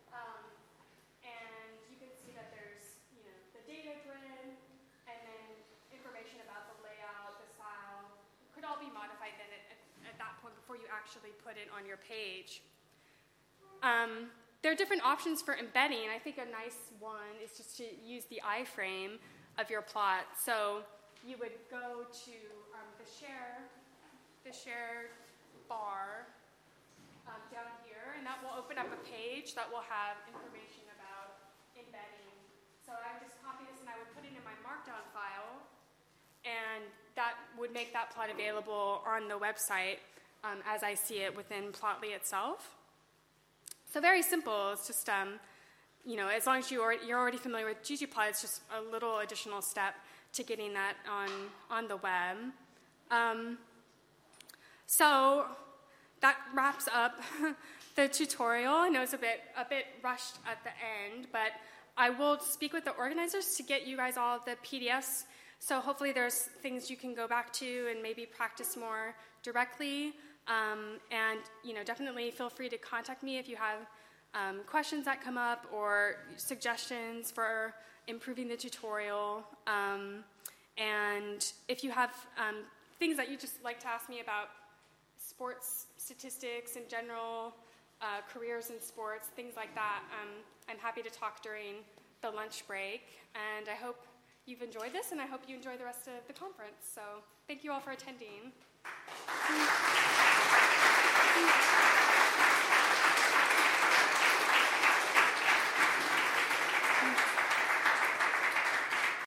And you can see that there's the data grid, and then information about the layout, the style. It could all be modified then at that point before you actually put it on your page. There are different options for embedding. I think a nice one is just to use the iframe of your plot. So you would go to the share bar down here, and that will open up a page that will have information about embedding. So I would just copy this and I would put it in my Markdown file, and that would make that plot available on the website as I see it within Plotly itself. So very simple. It's just, as long as you're already familiar with ggplot, it's just a little additional step to getting that on the web. So that wraps up the tutorial. I know it's a bit rushed at the end, but I will speak with the organizers to get you guys all the PDFs. So hopefully there's things you can go back to and maybe practice more directly. And definitely feel free to contact me if you have questions that come up or suggestions for improving the tutorial. And if you have things that you just like to ask me about sports statistics in general, careers in sports, things like that, I'm happy to talk during the lunch break. And I hope you've enjoyed this, and I hope you enjoy the rest of the conference. So thank you all for attending.